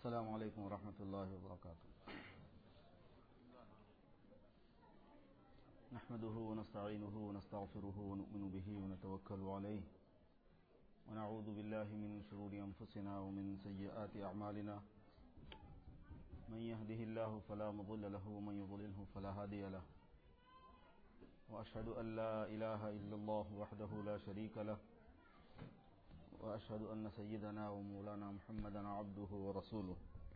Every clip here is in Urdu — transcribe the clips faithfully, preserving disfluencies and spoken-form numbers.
السلام علیکم ورحمۃ اللہ وبرکاتہ. نحمده ونستعینه ونستغفره ونؤمن به ونتوکل علیہ ونعوذ باللہ من شرور انفسنا ومن سیئات اعمالنا من يهده الله فلا مضل له ومن يضلله فلا هادي له واشهد ان لا اله الا الله وحده لا شريك له وأشهد أن سيدنا ومولانا محمدا عبده ورسوله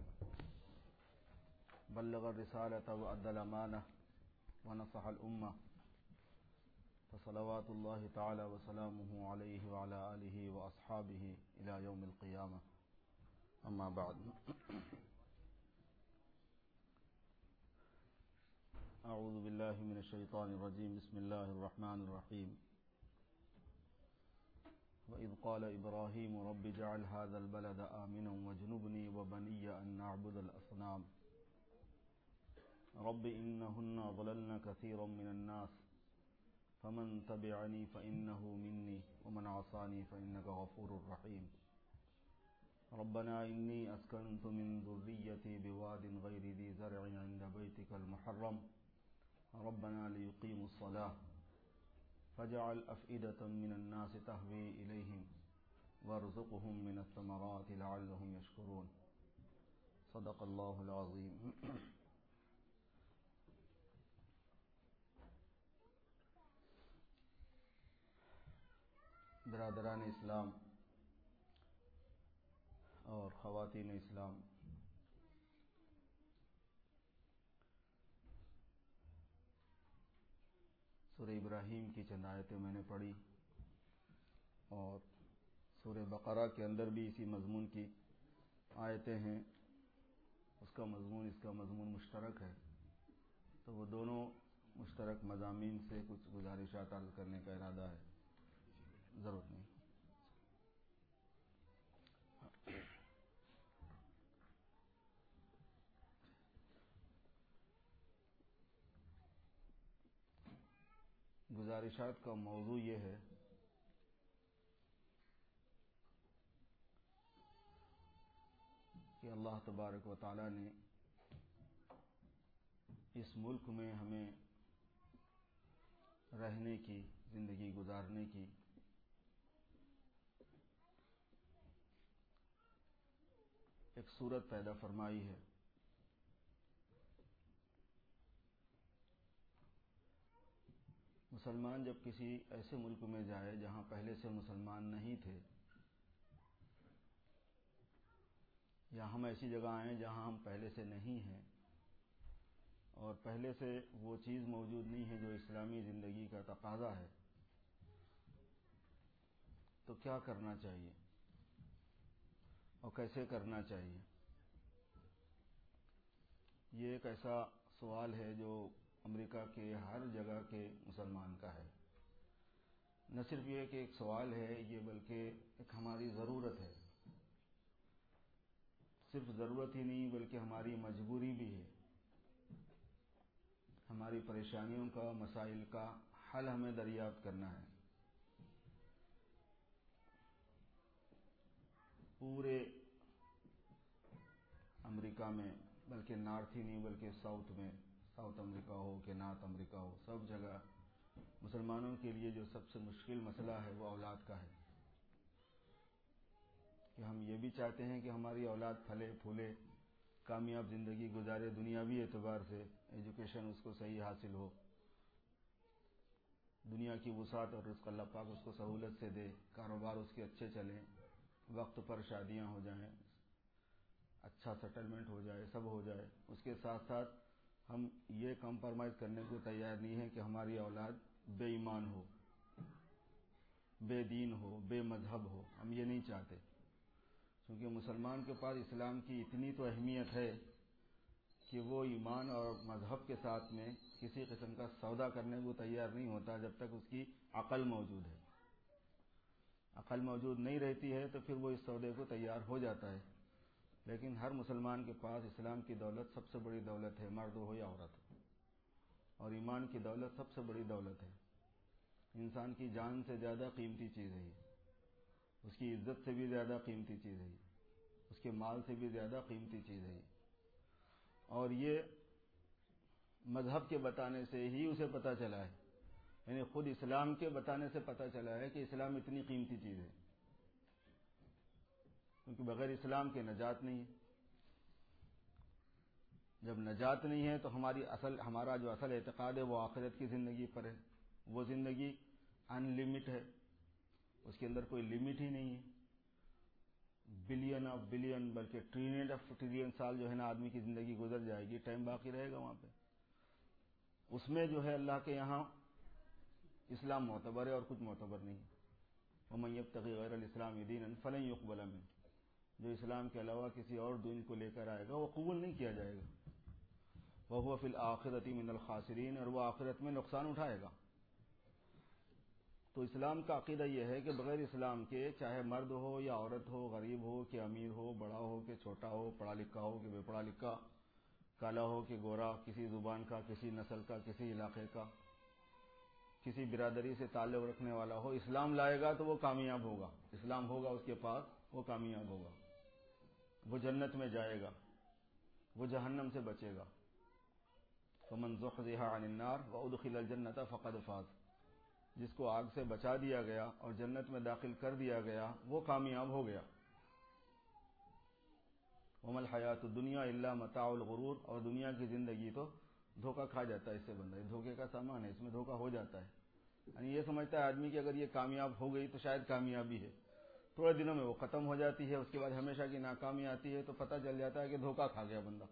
بلغ الرسالة وأدى الأمانة ونصح الأمة فصلوات الله تعالى وسلامه عليه وعلى آله وأصحابه إلى يوم القيامة. أما بعد، أعوذ بالله من الشيطان الرجيم. بسم الله الرحمن الرحيم. وَإِذْ قَالَ إِبْرَاهِيمُ رَبِّ اجْعَلْ هَذَا الْبَلَدَ آمِنًا وَاجْنُبْنِي وَبَنِيَّ أَن نَّعْبُدَ الْأَصْنَامَ رَبِّ إِنَّهُنَّ أَضْلَلْنَ كَثِيرًا مِّنَ النَّاسِ فَمَن تَبِعَنِي فَإِنَّهُ مِنِّي وَمَنْ عَصَانِي فَإِنَّكَ غَفُورٌ رَّحِيمٌ. رَبَّنَا إِنِّي أَسْكَنتُ مِن ذُرِّيَّتِي بِوَادٍ غَيْرِ ذِي زَرْعٍ عِندَ بَيْتِكَ الْمُحَرَّمِ رَبَّنَا لِيُقِيمُوا الصَّلَاةَ فاجعل أفئدة من الناس تهوي إليهم وارزقهم من الثمرات لعلهم يشكرون. صدق الله العظيم. برادران اسلام اور خواتین اسلام، سورہ ابراہیم کی چند آیتیں میں نے پڑھی اور سورہ بقرہ کے اندر بھی اسی مضمون کی آیتیں ہیں. اس کا مضمون اس کا مضمون مشترک ہے، تو وہ دونوں مشترک مضامین سے کچھ گزارشات عرض کرنے کا ارادہ ہے. ضرورت نہیں. گزارشات کا موضوع یہ ہے کہ اللہ تبارک و تعالی نے اس ملک میں ہمیں رہنے کی، زندگی گزارنے کی ایک صورت پیدا فرمائی ہے. مسلمان جب کسی ایسے ملک میں جائے جہاں پہلے سے مسلمان نہیں تھے، یا ہم ایسی جگہ آئیں جہاں ہم پہلے سے نہیں ہیں اور پہلے سے وہ چیز موجود نہیں ہے جو اسلامی زندگی کا تقاضا ہے، تو کیا کرنا چاہیے اور کیسے کرنا چاہیے؟ یہ ایک ایسا سوال ہے جو امریکہ کے ہر جگہ کے مسلمان کا ہے. نہ صرف یہ کہ ایک سوال ہے، یہ بلکہ ایک ہماری ضرورت ہے. صرف ضرورت ہی نہیں بلکہ ہماری مجبوری بھی ہے. ہماری پریشانیوں کا، مسائل کا حل ہمیں دریافت کرنا ہے. پورے امریکہ میں، بلکہ نارتھ ہی نہیں بلکہ ساؤتھ میں، ساؤتھ امریکہ ہو کہ نارتھ امریکہ ہو، سب جگہ مسلمانوں کے لیے جو سب سے مشکل مسئلہ ہے وہ اولاد کا ہے. کہ ہم یہ بھی چاہتے ہیں کہ ہماری اولاد پھلے پھولے، کامیاب زندگی گزارے، دنیاوی اعتبار سے ایجوکیشن اس کو صحیح حاصل ہو، دنیا کی وسعت اور رزق اللہ پاک اس کو سہولت سے دے، کاروبار اس کے اچھے چلیں، وقت پر شادیاں ہو جائیں، اچھا سیٹلمنٹ ہو جائے، سب ہو جائے. اس کے ساتھ ساتھ ہم یہ کمپرمائز کرنے کو تیار نہیں ہیں کہ ہماری اولاد بے ایمان ہو، بے دین ہو، بے مذہب ہو. ہم یہ نہیں چاہتے، کیونکہ مسلمان کے پاس اسلام کی اتنی تو اہمیت ہے کہ وہ ایمان اور مذہب کے ساتھ میں کسی قسم کا سودا کرنے کو تیار نہیں ہوتا جب تک اس کی عقل موجود ہے. عقل موجود نہیں رہتی ہے تو پھر وہ اس سودے کو تیار ہو جاتا ہے. لیکن ہر مسلمان کے پاس اسلام کی دولت سب سے بڑی دولت ہے، مرد ہو یا عورت ہو. اور ایمان کی دولت سب سے بڑی دولت ہے. انسان کی جان سے زیادہ قیمتی چیز ہے یہ، اس کی عزت سے بھی زیادہ قیمتی چیز ہے یہ، اس کی کے مال سے بھی زیادہ قیمتی چیز ہے. اور یہ مذہب کے بتانے سے ہی اسے پتہ چلا ہے، یعنی خود اسلام کے بتانے سے پتہ چلا ہے کہ اسلام اتنی قیمتی چیز ہے، کیونکہ بغیر اسلام کے نجات نہیں ہے. جب نجات نہیں ہے تو ہماری اصل ہمارا جو اصل اعتقاد ہے وہ آخرت کی زندگی پر ہے. وہ زندگی ان لمٹ ہے، اس کے اندر کوئی لمٹ ہی نہیں ہے. بلین آف بلین بلکہ ٹریلین آف ٹریلین سال جو ہے نا آدمی کی زندگی گزر جائے گی، ٹائم باقی رہے گا وہاں پہ. اس میں جو ہے اللہ کے یہاں اسلام معتبر ہے اور کچھ معتبر نہیں. وَمَن يَبْتَغِ غَيْرَ الْإِسْلَامِ دِينًا فَلَن يُقْبَلَ مِنْهُ، جو اسلام کے علاوہ کسی اور دین کو لے کر آئے گا وہ قبول نہیں کیا جائے گا. وَهُوَ فِي الْآخِرَةِ مِنَ الْخَاسِرِينَ، اور وہ آخرت میں نقصان اٹھائے گا. تو اسلام کا عقیدہ یہ ہے کہ بغیر اسلام کے چاہے مرد ہو یا عورت ہو، غریب ہو کہ امیر ہو، بڑا ہو کہ چھوٹا ہو، پڑھا لکھا ہو کہ بے پڑھا لکھا، کالا ہو کہ گورا، کسی زبان کا، کسی نسل کا، کسی علاقے کا، کسی برادری سے تعلق رکھنے والا ہو، اسلام لائے گا تو وہ کامیاب ہوگا. اسلام ہوگا اس کے پاس، وہ کامیاب ہوگا، وہ جنت میں جائے گا، وہ جہنم سے بچے گا. فَمَن زُحْزِحَ عَنِ النَّارِ وَأُدْخِلَ الْجَنَّةَ فَقَدْ فَازَ، جس کو آگ سے بچا دیا گیا اور جنت میں داخل کر دیا گیا وہ کامیاب ہو گیا. وَمَا الْحَيَاةُ الدُّنْيَا إِلَّا مَتَاعُ الْغُرُورِ، اور دنیا کی زندگی تو دھوکہ کھا جاتا ہے اس سے بندہ، دھوکے کا سامان ہے، اس میں دھوکہ ہو جاتا ہے. یعنی یہ سمجھتا ہے آدمی کہ اگر یہ کامیاب ہو گئی تو شاید کامیابی ہے، تھوڑے دنوں میں وہ ختم ہو جاتی ہے، اس کے بعد ہمیشہ کی ناکامی آتی ہے تو پتہ چل جاتا ہے کہ دھوکہ کھا گیا بندہ.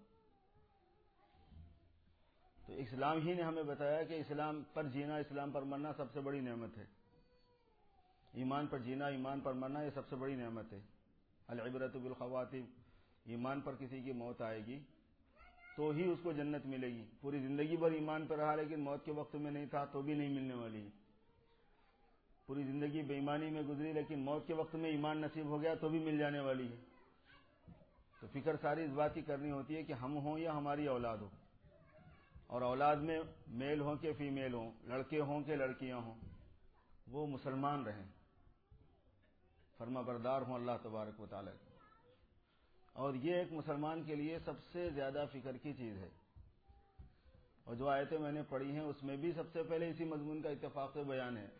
تو اسلام ہی نے ہمیں بتایا کہ اسلام پر جینا، اسلام پر مرنا سب سے بڑی نعمت ہے. ایمان پر جینا، ایمان پر مرنا یہ سب سے بڑی نعمت ہے. العبرۃ بالخواتیم، ایمان پر کسی کی موت آئے گی تو ہی اس کو جنت ملے گی. پوری زندگی بھر ایمان پر رہا لیکن موت کے وقت میں نہیں تھا تو بھی نہیں ملنے والی ہے. پوری زندگی بے ایمانی میں گزری لیکن موت کے وقت میں ایمان نصیب ہو گیا تو بھی مل جانے والی ہے. تو فکر ساری اس بات کی کرنی ہوتی ہے کہ ہم ہوں یا ہماری اولاد ہو، اور اولاد میں میل ہوں کہ فیمیل ہوں، لڑکے ہوں کہ لڑکیاں ہوں، وہ مسلمان رہیں، فرما بردار ہوں اللہ تبارک و تعالی کی. اور یہ ایک مسلمان کے لیے سب سے زیادہ فکر کی چیز ہے. اور جو آیتیں میں نے پڑھی ہیں اس میں بھی سب سے پہلے اسی مضمون کا اتفاق سے بیان ہے.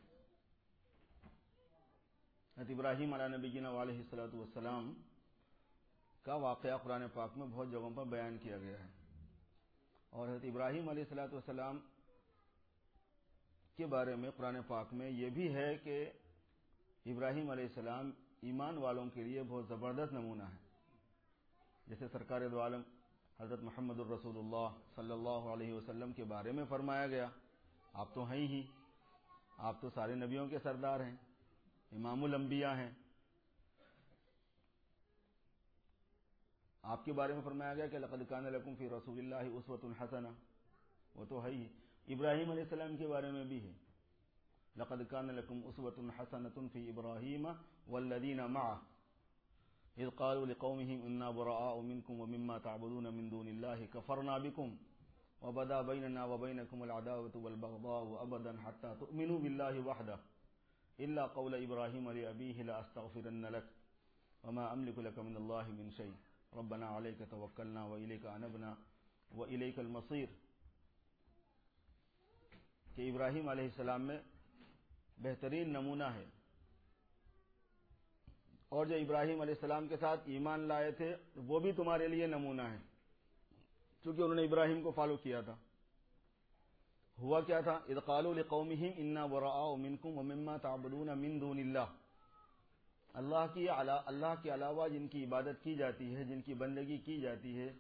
حضرت ابراہیم علیہ نبینا علیہ الصلوۃ والسلام کا واقعہ قرآن پاک میں بہت جگہوں پر بیان کیا گیا ہے. اور حضرت ابراہیم علیہ الصلوۃ والسلام کے بارے میں قرآن پاک میں یہ بھی ہے کہ ابراہیم علیہ السلام ایمان والوں کے لیے بہت زبردست نمونہ ہے. جیسے سرکار دو عالم حضرت محمد الرسول اللہ صلی اللہ علیہ وسلم کے بارے میں فرمایا گیا، آپ تو ہیں ہی، آپ تو سارے نبیوں کے سردار ہیں، امام الانبیاء ہیں. آپ کے بارے میں فرمایا گیا کہ لقد کان لکم فی رسول اللہ اسوۃ حسنہ، وہ تو ہے ہی. ابراہیم علیہ السلام کے بارے میں بھی ہے، لقد کان لکم اسوۃ حسنۃ فی ابراہیم والذین معہ اذ قالوا لقومهم انا براء منکم ومما تعبدون من دون اللہ کفرنا بکم وبدا بیننا وبینکم العداوۃ والبغضاء ابدا حتى تؤمنوا باللہ وحدہ الا قول ابراہیم لابیہ لاستغفرن لک وما املک لک من اللہ من شیء ربنا علیک توکلنا والیک انبنا والیک المصیر. کہ ابراہیم علیہ السلام میں بہترین نمونہ ہے. اور جو ابراہیم علیہ السلام کے ساتھ ایمان لائے تھے وہ بھی تمہارے لیے نمونہ ہے، چونکہ انہوں نے ابراہیم کو فالو کیا تھا. ہوا کیا تھا؟ اذ قالوا لقومهم انا براء منکم ومما تعبدون من دون اللہ، اللہ کی اللہ کے علاوہ جن کی عبادت کی جاتی ہے، جن کی بندگی کی جاتی ہے،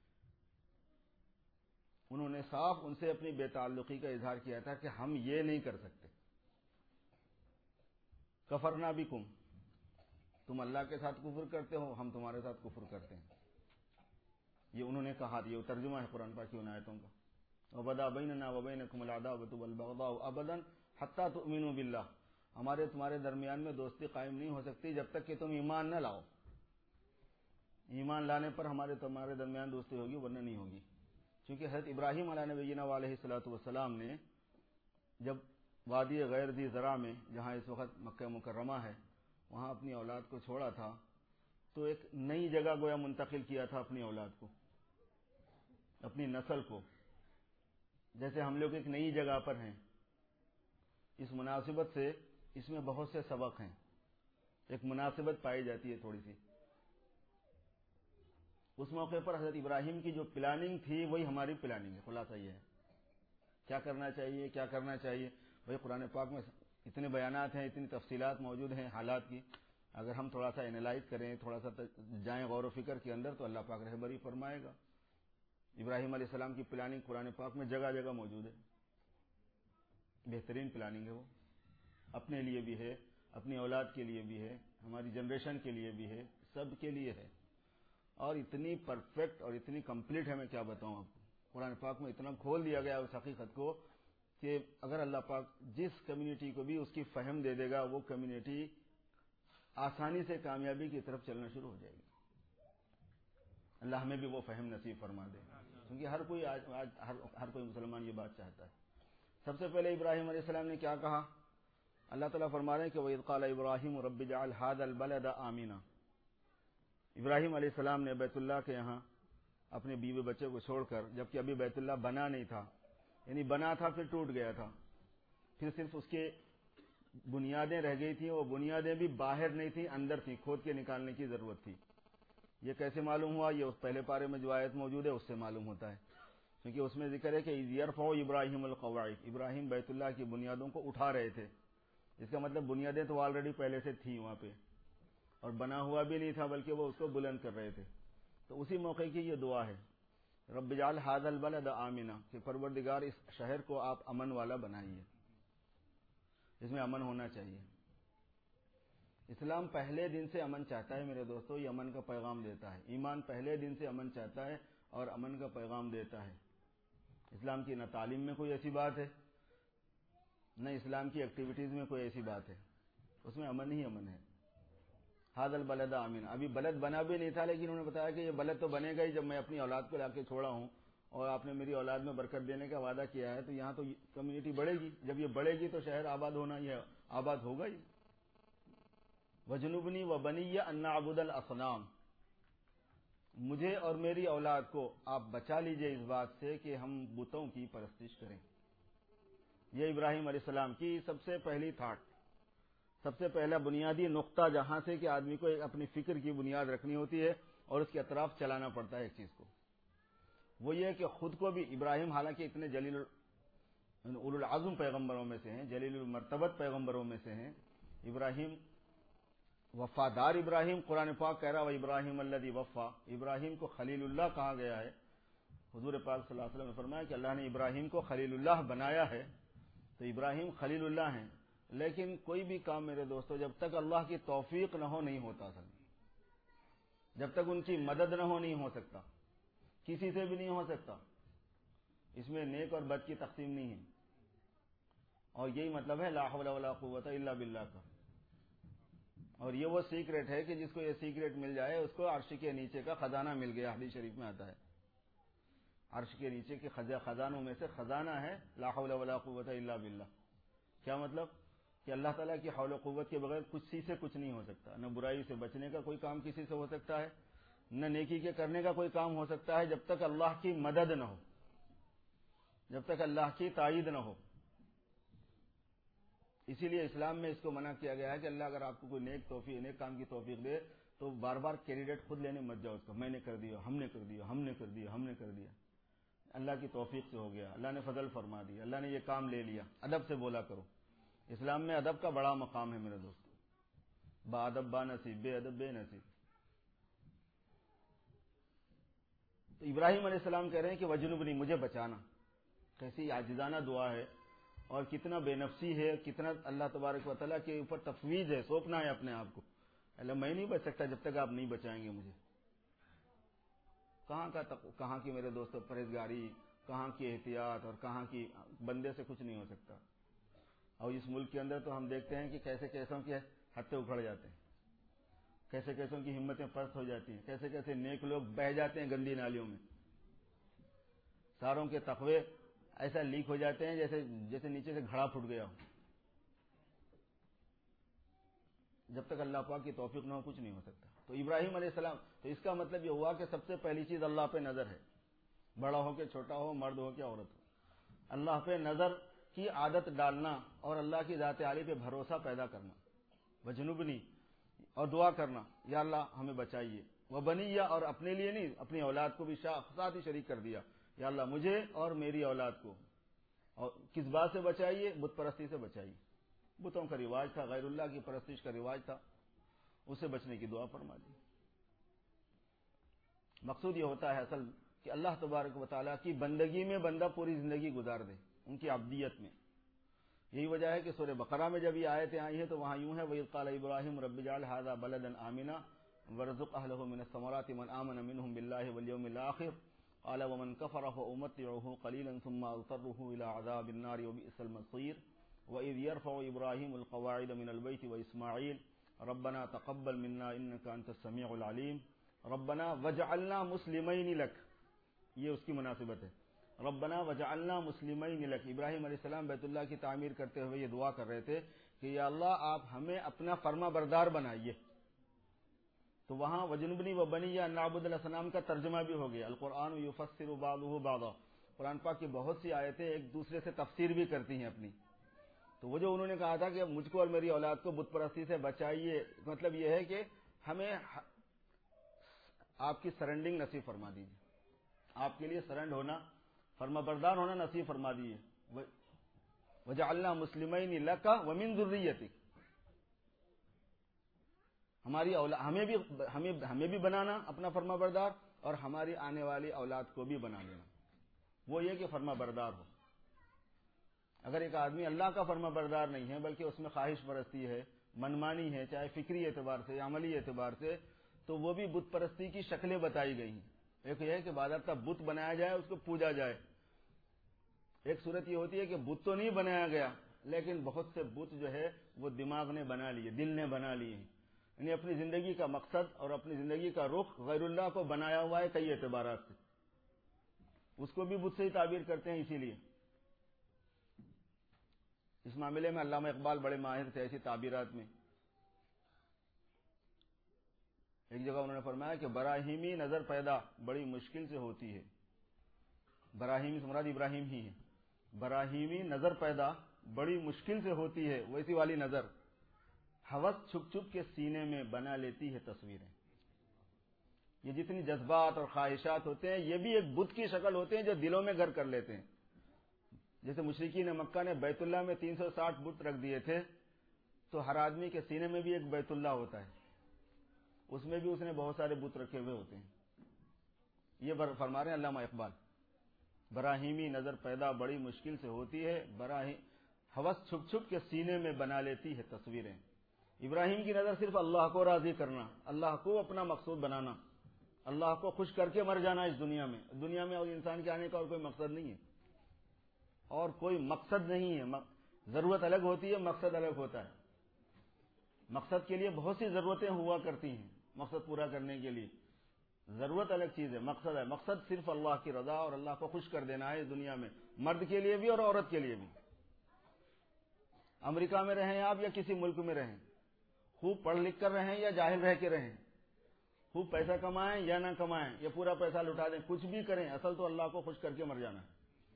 انہوں نے صاف ان سے اپنی بے تعلقی کا اظہار کیا تھا کہ ہم یہ نہیں کر سکتے. کفرنا بکم، تم اللہ کے ساتھ کفر کرتے ہو، ہم تمہارے ساتھ کفر کرتے ہیں. یہ انہوں نے کہا، یہ ترجمہ ہے قرآن پاک کی ان آیتوں کا. وبدا بیننا وبینکم العداوۃ والبغضاء ابدا حتی تؤمنوا باللہ، ہمارے تمہارے درمیان میں دوستی قائم نہیں ہو سکتی جب تک کہ تم ایمان نہ لاؤ. ایمان لانے پر ہمارے تمہارے درمیان دوستی ہوگی، ورنہ نہیں ہوگی. چونکہ حضرت ابراہیم علیہ نبینا علیہ الصلوۃ والسلام نے جب وادی غیر ذی زرع میں، جہاں اس وقت مکہ مکرمہ ہے، وہاں اپنی اولاد کو چھوڑا تھا تو ایک نئی جگہ گویا منتقل کیا تھا اپنی اولاد کو، اپنی نسل کو، جیسے ہم لوگ ایک نئی جگہ پر ہیں۔ اس مناسبت سے اس میں بہت سے سبق ہیں، ایک مناسبت پائی جاتی ہے تھوڑی سی۔ اس موقع پر حضرت ابراہیم کی جو پلاننگ تھی وہی ہماری پلاننگ ہے، خلاصہ یہ ہے کیا کرنا چاہیے کیا کرنا چاہیے۔ وہی قرآن پاک میں اتنے بیانات ہیں، اتنی تفصیلات موجود ہیں حالات کی، اگر ہم تھوڑا سا اینالائز کریں، تھوڑا سا جائیں غور و فکر کے اندر، تو اللہ پاک رہبری فرمائے گا۔ ابراہیم علیہ السلام کی پلاننگ قرآن پاک میں جگہ جگہ موجود ہے، بہترین پلاننگ ہے وہ، اپنے لیے بھی ہے، اپنی اولاد کے لیے بھی ہے، ہماری جنریشن کے لیے بھی ہے، سب کے لیے ہے، اور اتنی پرفیکٹ اور اتنی کمپلیٹ ہے، میں کیا بتاؤں آپ کو۔ قرآن پاک میں اتنا کھول دیا گیا اس حقیقت کو کہ اگر اللہ پاک جس کمیونٹی کو بھی اس کی فہم دے دے گا، وہ کمیونٹی آسانی سے کامیابی کی طرف چلنا شروع ہو جائے گی۔ اللہ ہمیں بھی وہ فہم نصیب فرما دے، کیونکہ ہر کوئی آج, آج ہر, ہر کوئی مسلمان یہ بات چاہتا ہے۔ سب سے پہلے ابراہیم علیہ السلام نے کیا کہا؟ اللہ تعالیٰ فرما رہے ہیں کہ وَإِذْ قَالَ إِبْرَاهِيمُ رَبِّ اجْعَلْ هَٰذَا الْبَلَدَ آمِنًا۔ ابراہیم علیہ السلام نے بیت اللہ کے یہاں اپنے بیوی بچے کو چھوڑ کر، جبکہ ابھی بیت اللہ بنا نہیں تھا، یعنی بنا تھا پھر ٹوٹ گیا تھا، پھر صرف اس کے بنیادیں رہ گئی تھیں، وہ بنیادیں بھی باہر نہیں تھیں، اندر تھیں، کھود کے نکالنے کی ضرورت تھی۔ یہ کیسے معلوم ہوا؟ یہ اس پہلے پارے میں جو آیت موجود ہے اس سے معلوم ہوتا ہے، کیونکہ اس میں ذکر ہے کہ اِذْ يَرْفَعُ إِبْرَاهِيمُ الْقَوَاعِدَ، ابراہیم بیت اللہ کی بنیادوں کو اٹھا رہے تھے۔ اس کا مطلب بنیادیں تو آلریڈی پہلے سے تھیں وہاں پہ، اور بنا ہوا بھی نہیں تھا، بلکہ وہ اس کو بلند کر رہے تھے۔ تو اسی موقع کی یہ دعا ہے، رب اجعل هذا البلد آمنا، کہ پروردگار اس شہر کو آپ امن والا بنائیے، اس میں امن ہونا چاہیے۔ اسلام پہلے دن سے امن چاہتا ہے میرے دوستو، یہ امن کا پیغام دیتا ہے۔ ایمان پہلے دن سے امن چاہتا ہے اور امن کا پیغام دیتا ہے۔ اسلام کی نہ تعلیم میں کوئی ایسی بات ہے، نہ اسلام کی ایکٹیویٹیز میں کوئی ایسی بات ہے، اس میں امن ہی امن ہے۔ ہذا البلد آمین، ابھی بلد بنا بھی نہیں تھا، لیکن انہوں نے بتایا کہ یہ بلد تو بنے گا ہی جب میں اپنی اولاد کو لا کے چھوڑا ہوں، اور آپ نے میری اولاد میں برکت دینے کا وعدہ کیا ہے، تو یہاں تو کمیونٹی بڑھے گی، جب یہ بڑھے گی تو شہر آباد ہونا ہی ہے، آباد ہوگا ہی۔ وجنوبنی و بنی ان نعبد الاصنام، مجھے اور میری اولاد کو آپ بچا لیجئے اس بات سے کہ ہم بتوں کی پرستش کریں۔ یہ ابراہیم علیہ السلام کی سب سے پہلی تھاٹ، سب سے پہلا بنیادی نقطہ جہاں سے کہ آدمی کو اپنی فکر کی بنیاد رکھنی ہوتی ہے اور اس کے اطراف چلانا پڑتا ہے ایک چیز کو، وہ یہ کہ خود کو بھی ابراہیم حالانکہ اتنے جلیل اولو العزم پیغمبروں میں سے ہیں، جلیل المرتبت پیغمبروں میں سے ہیں، ابراہیم وفادار ابراہیم، قرآن پاک کہہ رہا و ابراہیم الذی وفا، ابراہیم کو خلیل اللہ کہا گیا ہے۔ حضور پاک صلی اللہ علیہ وسلم نے فرمایا کہ اللہ نے ابراہیم کو خلیل اللہ بنایا ہے، تو ابراہیم خلیل اللہ ہیں۔ لیکن کوئی بھی کام میرے دوستو جب تک اللہ کی توفیق نہ ہو نہیں ہوتا، اصل جب تک ان کی مدد نہ ہو نہیں ہو سکتا، کسی سے بھی نہیں ہو سکتا۔ اس میں نیک اور بد کی تقسیم نہیں ہے، اور یہی مطلب ہے لا حول ولا قوت الا باللہ کا۔ اور یہ وہ سیکریٹ ہے کہ جس کو یہ سیکریٹ مل جائے اس کو عرش کے نیچے کا خزانہ مل گیا، حدیث شریف میں آتا ہے عرش کے نیچے کے خزانوں میں سے خزانہ ہے لا حول ولا قوت الا باللہ۔ کیا مطلب؟ کہ اللہ تعالیٰ کی حول و قوت کے بغیر کسی سے کچھ نہیں ہو سکتا، نہ برائی سے بچنے کا کوئی کام کسی سے ہو سکتا ہے، نہ نیکی کے کرنے کا کوئی کام ہو سکتا ہے، جب تک اللہ کی مدد نہ ہو، جب تک اللہ کی تائید نہ ہو۔ اسی لیے اسلام میں اس کو منع کیا گیا ہے کہ اللہ اگر آپ کو کوئی نیک توفیق نیک کام کی توفیق دے تو بار بار کریڈٹ خود لینے مت جاؤ اس کا، میں نے کر دیا، ہم نے کر دیا، ہم نے کر دیا، ہم نے کر دیا۔ اللہ کی توفیق سے ہو گیا، اللہ نے فضل فرما دیا، اللہ نے یہ کام لے لیا، ادب سے بولا کرو۔ اسلام میں ادب کا بڑا مقام ہے میرے دوست، با ادب با نصیب، بے ادب بے نصیب۔ تو ابراہیم علیہ السلام کہہ رہے ہیں کہ وجنبنی، مجھے بچانا۔ کیسی عاجزانہ دعا ہے، اور کتنا بے نفسی ہے، کتنا اللہ تبارک و تعالیٰ کے اوپر تفویض ہے، سونپنا ہے اپنے آپ کو۔ اللہ میں نہیں بچ سکتا جب تک آپ نہیں بچائیں گے مجھے۔ کہاں کا کہاں کی میرے دوستو پرہیزگاری، کہاں کی احتیاط، اور کہاں کی بندے سے کچھ نہیں ہو سکتا۔ اور اس ملک کے اندر تو ہم دیکھتے ہیں کہ کیسے کیسوں کے ہتھے اکھڑ جاتے ہیں، کیسے کیسوں کی ہمتیں پست ہو جاتی ہیں، کیسے کیسے نیک لوگ بہہ جاتے ہیں گندی نالیوں میں، ساروں کے تقوی ایسا لیک ہو جاتے ہیں جیسے جیسے نیچے سے گھڑا پھٹ گیا ہو۔ جب تک اللہ پاک کی توفیق نہ ہو کچھ نہیں ہو سکتا۔ تو تو ابراہیم علیہ السلام، تو اس کا مطلب یہ ہوا کہ سب سے پہلی چیز اللہ پہ نظر ہے، بڑا ہو کہ چھوٹا ہو، مرد ہو کہ عورت ہو، اللہ پہ نظر کی عادت ڈالنا اور اللہ کی ذات عالی پہ بھروسہ پیدا کرنا، وجنبنی، اور دعا کرنا یا اللہ ہمیں بچائیے، وہ بنی، اور اپنے لیے نہیں اپنی اولاد کو بھی ساتھ ہی شریک کر دیا، یا اللہ مجھے اور میری اولاد کو، اور کس بات سے بچائیے؟ بت پرستی سے بچائیے، بتوں کا رواج تھا، غیر اللہ کی پرستش کا رواج تھا، اسے بچنے کی دعا فرما دی۔ مقصود یہ ہوتا ہے اصل کہ اللہ تبارک و تعالیٰ کی بندگی میں بندہ پوری زندگی گزار دے، ان کی عبدیت میں۔ یہی وجہ ہے کہ سورہ بقرہ میں جب یہ آیتیں آئی ہیں تو وہاں یوں ہے وَإِذْ قَالَ إِبْرَاهِيمُ رَبِّ اجْعَلْ هَٰذَا بَلَدًا آمِنًا وَارْزُقْ أَهْلَهُ مِنَ الثَّمَرَاتِ مَنْ آمَنَ مِنْهُمْ بِاللَّهِ وَالْيَوْمِ الْآخِرِ قَالَ وَمَنْ كَفَرَ فَأُمَتِّعُهُ قَلِيلًا ثُمَّ أَضْطَرُّهُ إِلَىٰ عَذَابِ النَّارِ وَبِئْسَ الْمَصِيرُ وَإِذْ يَرْفَعُ إِبْرَاهِيمُ الْقَوَاعِدَ مِنَ الْبَيْتِ وَإِسْمَاعِيلُ رَبَّنَا تَقَبَّلْ مِنَّا إِنَّكَ أَنتَ السَّمِيعُ الْعَلِيمُ رَبَّنَا وَاجْعَلْنَا مُسْلِمَيْنِ لَكَ، یہ اس کی مناسبت ہے، ربنا وجعلنا مسلمین لک۔ ابراہیم علیہ السلام بیت اللہ کی تعمیر کرتے ہوئے یہ دعا کر رہے تھے کہ یا اللہ آپ ہمیں اپنا فرما بردار بنائیے، تو وہاں وجنبنی و بنی ان نعبد الاصنام کا ترجمہ بھی ہو گیا۔ القرآن یفسر بعضہ بعضا، قرآن پاک کی بہت سی آیتیں ایک دوسرے سے تفسیر بھی کرتی ہیں اپنی، تو وہ جو انہوں نے کہا تھا کہ مجھ کو اور میری اولاد کو بت پرستی سے بچائیے، مطلب یہ ہے کہ ہمیں آپ کی سرنڈنگ نصیب فرما دیجیے، آپ کے لیے سرنڈ ہونا، فرما بردار ہونا نصیب فرما دیے۔ وجعلنا مسلمین لک ومن ذریتک، ہماری اولاد ہمیں بھی ہمیں ہمیں بھی بنانا اپنا فرما بردار، اور ہماری آنے والی اولاد کو بھی بنا لینا، وہ یہ کہ فرما بردار ہو۔ اگر ایک آدمی اللہ کا فرما بردار نہیں ہے بلکہ اس میں خواہش پرستی ہے، منمانی ہے، چاہے فکری اعتبار سے یا عملی اعتبار سے، تو وہ بھی بت پرستی کی شکلیں بتائی گئی ہیں۔ ایک یہ ہے کہ باضابطہ بت بنایا جائے، اس کو پوجا جائے، ایک صورت یہ ہوتی ہے کہ بت تو نہیں بنایا گیا لیکن بہت سے بت جو ہے وہ دماغ نے بنا لیے، دل نے بنا لیے ہیں، یعنی اپنی زندگی کا مقصد اور اپنی زندگی کا رخ غیر اللہ کو بنایا ہوا ہے کئی اعتبارات سے، اس کو بھی بت سے ہی تعبیر کرتے ہیں۔ اسی لیے اس معاملے میں علامہ اقبال بڑے ماہر تھے ایسی تعبیرات میں۔ ایک جگہ انہوں نے فرمایا کہ براہیمی نظر پیدا بڑی مشکل سے ہوتی ہے، براہیمی سے مراد ابراہیم ہی ہے، براہیمی نظر پیدا بڑی مشکل سے ہوتی ہے، ویسی والی نظر ہوس چھپ چھپ کے سینے میں بنا لیتی ہے تصویریں۔ یہ جتنی جذبات اور خواہشات ہوتے ہیں یہ بھی ایک بت کی شکل ہوتے ہیں جو دلوں میں گھر کر لیتے ہیں۔ جیسے مشرکین مکہ نے بیت اللہ میں تین سو ساٹھ بت رکھ دیے تھے، تو ہر آدمی کے سینے میں بھی ایک بیت اللہ ہوتا ہے، اس میں بھی اس نے بہت سارے بت رکھے ہوئے ہوتے ہیں۔ یہ فرما رہے ہیں علامہ اقبال، براہیمی نظر پیدا بڑی مشکل سے ہوتی ہے، براہیم ہوس چھپ چھپ کے سینے میں بنا لیتی ہے تصویریں۔ ابراہیم کی نظر صرف اللہ کو راضی کرنا، اللہ کو اپنا مقصود بنانا، اللہ کو خوش کر کے مر جانا اس دنیا میں، دنیا میں اور انسان کے آنے کا اور کوئی مقصد نہیں ہے، اور کوئی مقصد نہیں ہے۔ ضرورت الگ ہوتی ہے، مقصد الگ ہوتا ہے۔ مقصد کے لیے بہت سی ضرورتیں ہوا کرتی ہیں، مقصد پورا کرنے کے لیے ضرورت الگ چیز ہے، مقصد ہے۔ مقصد صرف اللہ کی رضا اور اللہ کو خوش کر دینا ہے اس دنیا میں، مرد کے لیے بھی اور عورت کے لیے بھی۔ امریکہ میں رہیں آپ یا کسی ملک میں رہیں، خوب پڑھ لکھ کر رہیں یا جاہل رہ کے رہیں، خوب پیسہ کمائیں یا نہ کمائیں یا پورا پیسہ لٹا دیں، کچھ بھی کریں، اصل تو اللہ کو خوش کر کے مر جانا ہے۔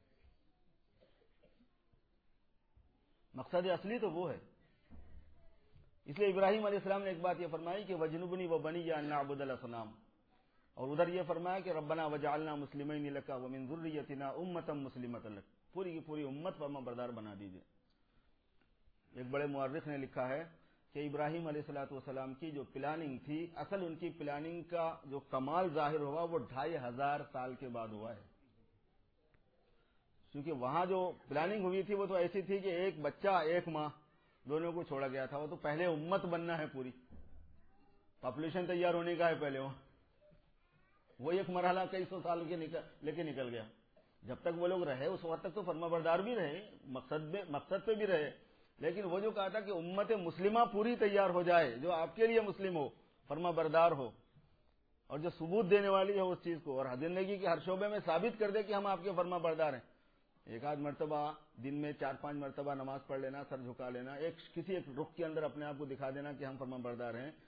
مقصد اصلی تو وہ ہے۔ اس لیے ابراہیم علیہ السلام نے ایک بات یہ فرمائی کہ وجنبنی و بنی ان نعبد الاصنام، اور ادھر یہ فرمایا کہ ربنا وجعلنا مسلمین لک ومن ذریتنا امۃ مسلمۃ لک، پوری کی پوری امت فرما بردار بنا دیجیے۔ ایک بڑے مورخ نے لکھا ہے کہ ابراہیم علیہ الصلوۃ والسلام کی جو پلاننگ تھی، اصل ان کی پلاننگ کا جو کمال ظاہر ہوا وہ ڈھائی ہزار سال کے بعد ہوا ہے، کیونکہ وہاں جو پلاننگ ہوئی تھی وہ تو ایسی تھی کہ ایک بچہ ایک ماں دونوں کو چھوڑا گیا تھا، وہ تو پہلے امت بننا ہے، پوری پاپولیشن تیار ہونے کا ہے پہلے، وہ وہ ایک مرحلہ کئی سو سال کے نکل لے کے نکل گیا۔ جب تک وہ لوگ رہے اس وقت تک تو فرما بردار بھی رہے، مقصد مقصد پہ بھی رہے، لیکن وہ جو کہا تھا کہ امت مسلمہ پوری تیار ہو جائے جو آپ کے لیے مسلم ہو، فرما بردار ہو، اور جو ثبوت دینے والی ہے اس چیز کو، اور زندگی کے ہر شعبے میں ثابت کر دے کہ ہم آپ کے فرما بردار ہیں۔ ایک آدھ مرتبہ دن میں چار پانچ مرتبہ نماز پڑھ لینا، سر جھکا لینا، ایک کسی ایک رخ کے اندر اپنے آپ کو دکھا دینا کہ ہم فرما بردار ہیں،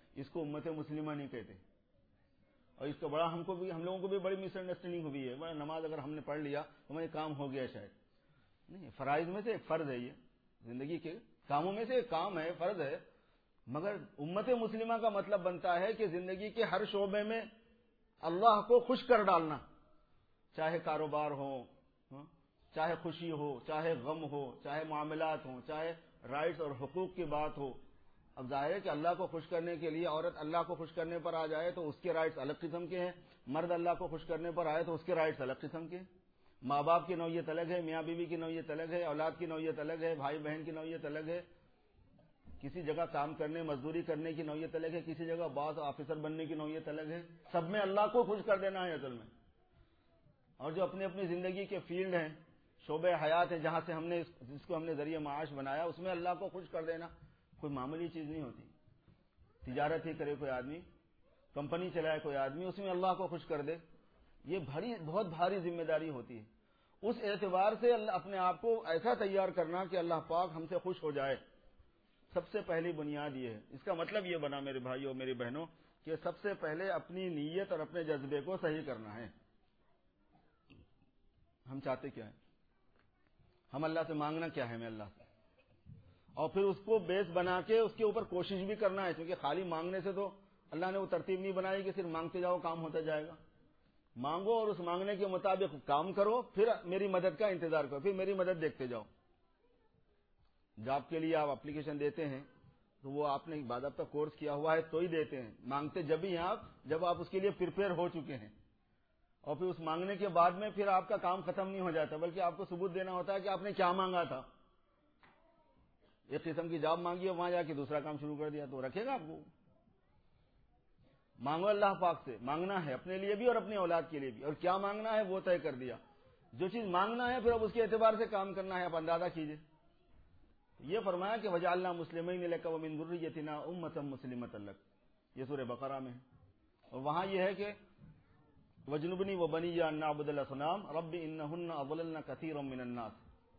اس کو امت مسلمہ نہیں کہتے. اور اس کا بڑا ہم کو بھی ہم لوگوں کو بھی بڑی مس انڈرسٹینڈنگ ہوئی ہے. بڑا نماز اگر ہم نے پڑھ لیا تو ہمیں کام ہو گیا شاید. نہیں, فرائض میں سے ایک فرض ہے, یہ زندگی کے کاموں میں سے ایک کام ہے, فرض ہے. مگر امت مسلمہ کا مطلب بنتا ہے کہ زندگی کے ہر شعبے میں اللہ کو خوش کر ڈالنا, چاہے کاروبار ہو, چاہے خوشی ہو, چاہے غم ہو, چاہے معاملات ہوں, چاہے رائٹس اور حقوق کی بات ہو. اب ظاہر ہے کہ اللہ کو خوش کرنے کے لیے عورت اللہ کو خوش کرنے پر آ جائے تو اس کے رائٹس الگ قسم کے ہیں, مرد اللہ کو خوش کرنے پر آئے تو اس کے رائٹس الگ قسم کے ہیں. ماں باپ کی نوعیت الگ ہے, میاں بیوی کی نوعیت الگ ہے, اولاد کی نوعیت الگ ہے, بھائی بہن کی نوعیت الگ ہے, کسی جگہ کام کرنے مزدوری کرنے کی نوعیت الگ ہے, کسی جگہ باس آفیسر بننے کی نوعیت الگ ہے. سب میں اللہ کو خوش کر دینا ہے اصل میں. اور جو اپنی اپنی زندگی کے فیلڈ ہیں, شعبے حیات ہیں, جہاں سے ہم نے جس کو ہم نے ذریعہ معاش بنایا, اس میں اللہ کو خوش کر دینا کوئی معمولی چیز نہیں ہوتی. تجارت ہی کرے کوئی آدمی, کمپنی چلائے کوئی آدمی, اس میں اللہ کو خوش کر دے, یہ بھاری بہت بھاری ذمہ داری ہوتی ہے. اس اعتبار سے اللہ اپنے آپ کو ایسا تیار کرنا کہ اللہ پاک ہم سے خوش ہو جائے, سب سے پہلی بنیاد یہ ہے. اس کا مطلب یہ بنا میرے بھائیوں میری بہنوں کہ سب سے پہلے اپنی نیت اور اپنے جذبے کو صحیح کرنا ہے. ہم چاہتے کیا ہے, ہم اللہ سے مانگنا کیا ہے ہمیں اللہ سے, اور پھر اس کو بیس بنا کے اس کے اوپر کوشش بھی کرنا ہے. کیونکہ خالی مانگنے سے تو اللہ نے وہ ترتیب نہیں بنائی کہ صرف مانگتے جاؤ کام ہوتا جائے گا. مانگو اور اس مانگنے کے مطابق کام کرو, پھر میری مدد کا انتظار کرو, پھر میری مدد دیکھتے جاؤ. جاب کے لیے آپ اپلیکیشن دیتے ہیں تو وہ آپ نے باضابطہ کورس کیا ہوا ہے تو ہی دیتے ہیں. مانگتے جب ہی ہیں آپ جب آپ اس کے لیے پریپیئر ہو چکے ہیں, اور پھر اس مانگنے کے بعد میں پھر آپ کا کام ختم نہیں ہو جاتا, بلکہ آپ کو ثبوت دینا ہوتا ہے کہ آپ نے کیا مانگا تھا. ایک قسم کی جاب مانگی ہے, وہاں جا کے دوسرا کام شروع کر دیا تو رکھے گا آپ کو. مانگو اللہ پاک سے, مانگنا ہے اپنے لیے بھی اور اپنی اولاد کے لیے بھی, اور کیا مانگنا ہے وہ طے کر دیا. جو چیز مانگنا ہے پھر اب اس کے اعتبار سے کام کرنا ہے, آپ اندازہ کیجئے. یہ فرمایا کہ وجعلنا مسلمین لک ومن ذریتنا امۃ مسلمۃ لک, یہ سورہ بقرہ میں ہے. اور وہاں یہ ہے کہ وجنبنی وبنی ان نعبد الاصنام رب انہن اضللن کثیرا من الناس.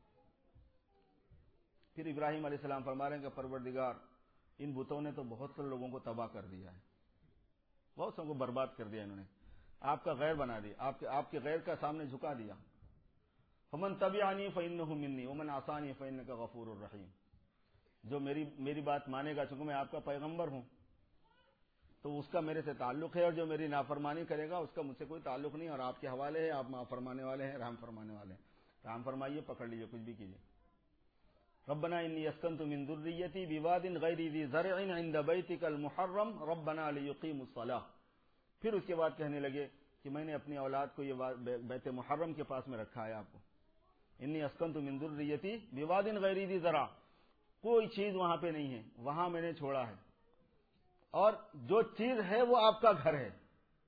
پھر ابراہیم علیہ السلام فرما رہے ہیں کہ پروردگار ان بتوں نے تو بہت سے لوگوں کو تباہ کر دیا ہے, بہت سو کو برباد کر دیا انہوں نے, آپ کا غیر بنا دیا, آپ کے آپ کے غیر کا سامنے جھکا دیا. فمن تبعنی فانہ منی ومن عصانی فانک غفور الرحیم. جو میری میری بات مانے گا, چونکہ میں آپ کا پیغمبر ہوں تو اس کا میرے سے تعلق ہے, اور جو میری نافرمانی کرے گا اس کا مجھ سے کوئی تعلق نہیں, اور آپ کے حوالے ہے, آپ معاف فرمانے والے ہیں, رحم فرمانے والے ہیں. رحم فرمائیے, پکڑ لیجیے, کچھ بھی کیجیے. ربنا انی اسکنت من ذریتی بواد غیر ذی زرع عند بیتک المحرم ربنا لیقیموا الصلاۃ. پھر اس کے بعد کہنے لگے کہ میں نے اپنی اولاد کو یہ بیت محرم کے پاس میں رکھا ہے. آپ کو انی اسکنت من ذریتی بواد غیر ذی زرع, کوئی چیز وہاں پہ نہیں ہے, وہاں میں نے چھوڑا ہے, اور جو چیز ہے وہ آپ کا گھر ہے.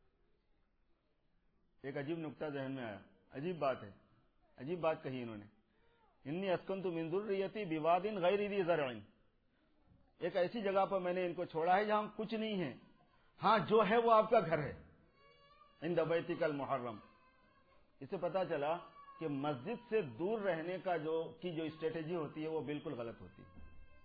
ایک عجیب نقطہ ذہن میں آیا, عجیب بات ہے, عجیب بات کہی انہوں نے. انی اسکنت من ذریتی بواد غیر ذی زرع, ایک ایسی جگہ پر میں نے ان کو چھوڑا ہے جہاں کچھ نہیں ہے, ہاں جو ہے وہ آپ کا گھر ہے. عند بیتک المحرم. اس سے پتا چلا کہ مسجد سے دور رہنے کا جو کی جو اسٹریٹجی ہوتی ہے وہ بالکل غلط ہوتی ہے.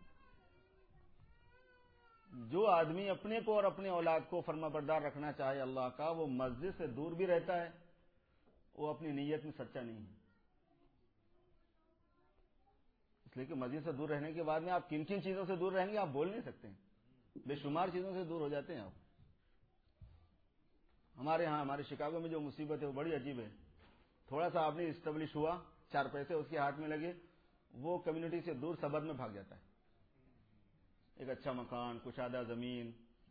جو آدمی اپنے کو اور اپنے اولاد کو فرما بردار رکھنا چاہے اللہ کا, وہ مسجد سے دور بھی رہتا ہے, وہ اپنی نیت میں سچا نہیں ہے. اس لیے کہ مسجد سے دور رہنے کے بعد میں آپ کن کن چیزوں سے دور رہیں گے آپ بول نہیں سکتے ہیں, بے شمار چیزوں سے دور ہو جاتے ہیں آپ. ہمارے ہاں ہمارے شکاگو میں جو مصیبت ہے وہ بڑی عجیب ہے. تھوڑا سا آپ نے اسٹیبلش ہوا, چار پیسے اس کے ہاتھ میں لگے, وہ کمیونٹی سے دور سبد میں بھاگ جاتا ہے. ایک اچھا مکان, کشادہ زمین,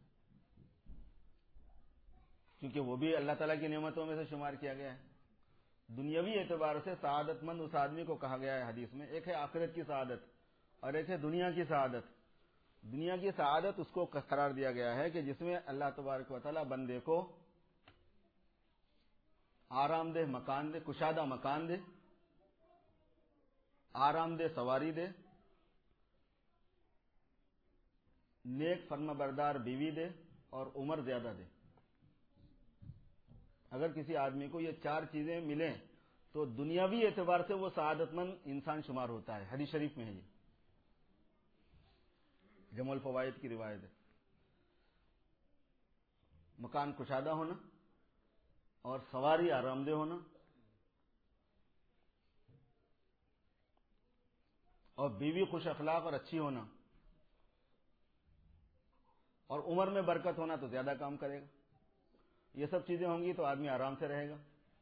کیونکہ وہ بھی اللہ تعالیٰ کی نعمتوں میں سے شمار کیا گیا ہے. دنیاوی اعتبار سے سعادت مند اس آدمی کو کہا گیا ہے حدیث میں, ایک ہے آخرت کی سعادت اور ایک ہے دنیا کی سعادت. دنیا کی سعادت اس کو قرار دیا گیا ہے کہ جس میں اللہ تبارک و تعالیٰ بندے کو آرام دہ مکان دے, کشادہ مکان دے, آرام دہ سواری دے, نیک فرما بردار بیوی دے, اور عمر زیادہ دے. اگر کسی آدمی کو یہ چار چیزیں ملیں تو دنیاوی اعتبار سے وہ سعادت مند انسان شمار ہوتا ہے. حدیث شریف میں ہے, یہ جمع الفوائد کی روایت ہے. मकान कुशादा होना और सवारी आरामदेह होना और बीवी खुश अखलाक और अच्छी होना और उम्र में बरकत होना तो ज्यादा काम करेगा। ये सब चीजें होंगी तो आदमी आराम से रहेगा।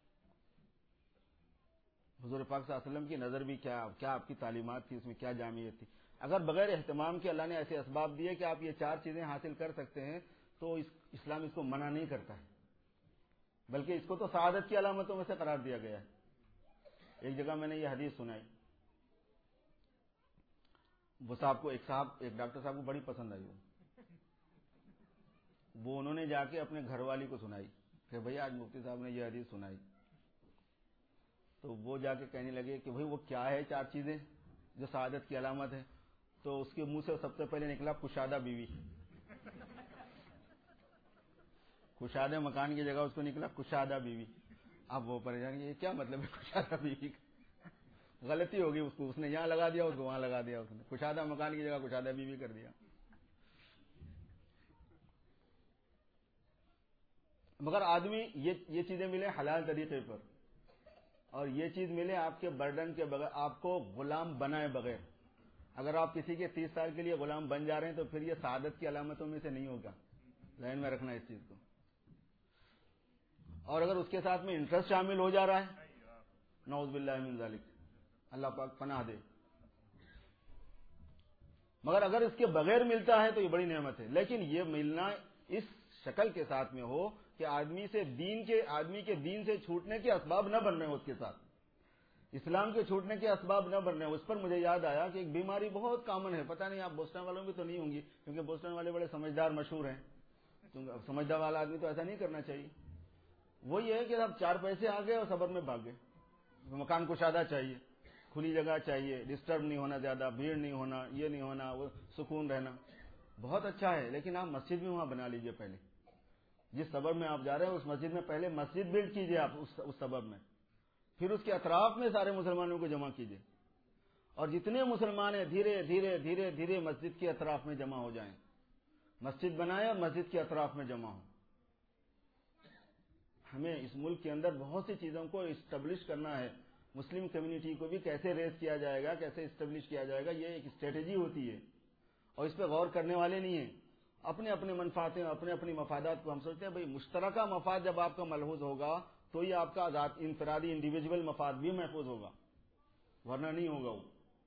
हुजूर पाक सल्लल्लाहु अलैहि वसल्लम की नजर भी क्या क्या आपकी तालीमात थी, उसमें क्या जामियत थी। अगर बगैर एहतमाम के अल्लाह ने ऐसे असबाब दिए कि आप ये चार चीजें हासिल कर सकते हैं तो इस, इस्लाम इसको मना नहीं करता है, बल्कि इसको तो सआदत की अलामतों में से करार दिया गया है। एक जगह मैंने ये हदीस सुनाई, वो साहब को एक साहब एक डॉक्टर साहब को बड़ी पसंद आई वो वो उन्होंने जाके अपने घरवाली को सुनाई कि भैया आज मुफ्ती साहब ने ये हदीस सुनाई। तो वो जाके कहने लगे कि भाई वो क्या है चार चीजें जो सआदत की अलामत है। तो उसके मुंह से सबसे पहले निकला कुशादा बीवी। कुशादा मकान की जगह उसको निकला कुशादा बीवी। अब वो परेशान, ये क्या मतलब है कुशादा बीवी का? गलती होगी उसको, उसने यहां लगा दिया, उसको वहां लगा दिया, उसने कुशादा मकान की जगह कुशादा बीवी कर दिया। मगर आदमी ये ये चीजें मिले हलाल तरीके पर और ये चीज मिले आपके बर्डन के बगैर, आपको गुलाम बनाए बगैर। अगर आप किसी के तीस साल के लिए गुलाम बन जा रहे हैं तो फिर ये सआदत की अलामतों में से नहीं होगा। ध्यान में रखना इस चीज को। और अगर उसके साथ में इंटरेस्ट शामिल हो जा रहा है, नऊज़ बिल्लाहि मिन ज़ालिक, अल्लाह पाक पनाह दे। मगर अगर इसके बगैर मिलता है तो ये बड़ी नेमत है। लेकिन ये मिलना इस शक्ल के साथ में हो कि आदमी से दीन के आदमी के दीन से छूटने के असबाब न बन रहे हो, उसके साथ इस्लाम के छूटने के असबाब न बन रहे हो। उस पर मुझे याद आया कि एक बीमारी बहुत कॉमन है, पता नहीं आप बोस्टन वालों में तो नहीं होंगी, क्योंकि बोस्टन वाले बड़े समझदार मशहूर हैं। क्योंकि समझदार वाला आदमी तो ऐसा नहीं करना चाहिए। वो ये है कि आप चार पैसे आ गए और सबर में भाग गए। मकान कुशादा चाहिए, खुली जगह चाहिए, डिस्टर्ब नहीं होना, ज्यादा भीड़ नहीं होना, ये नहीं होना, वो सुकून रहना। बहुत अच्छा है, लेकिन आप मस्जिद भी वहां बना लीजिए। पहले जिस सबब में आप जा रहे हैं उस मस्जिद में पहले मस्जिद बिल्ड कीजिए आप उस, उस सबब में, फिर उसके अतराफ में सारे मुसलमानों को जमा कीजिए और जितने मुसलमान हैं धीरे धीरे धीरे धीरे मस्जिद के अतराफ में जमा हो जाएं। मस्जिद बनाए और मस्जिद के अतराफ में जमा हो। हमें इस मुल्क के अंदर बहुत सी चीजों को इस्टेब्लिश करना है। मुस्लिम कम्युनिटी को भी कैसे रेस किया जाएगा, कैसे इस्टेब्लिश किया जाएगा, ये एक स्ट्रेटेजी होती है और इस पर गौर करने वाले नहीं है। अपने अपने मनफातें, अपने अपनी मफादात को हम सोचते हैं भाई मुश्तरका मफाद जब आपका मलहूज होगा तो ये आपका इंफरादी इंडिविजुअल मफाद भी महफूज होगा, वरना नहीं होगा। वो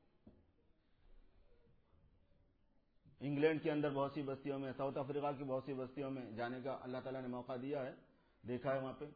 इंग्लैंड के अंदर बहुत सी बस्तियों में, साउथ अफ्रीका की बहुत सी बस्तियों में जाने का अल्लाह ताला ने मौका दिया है, देखा है। वहां पे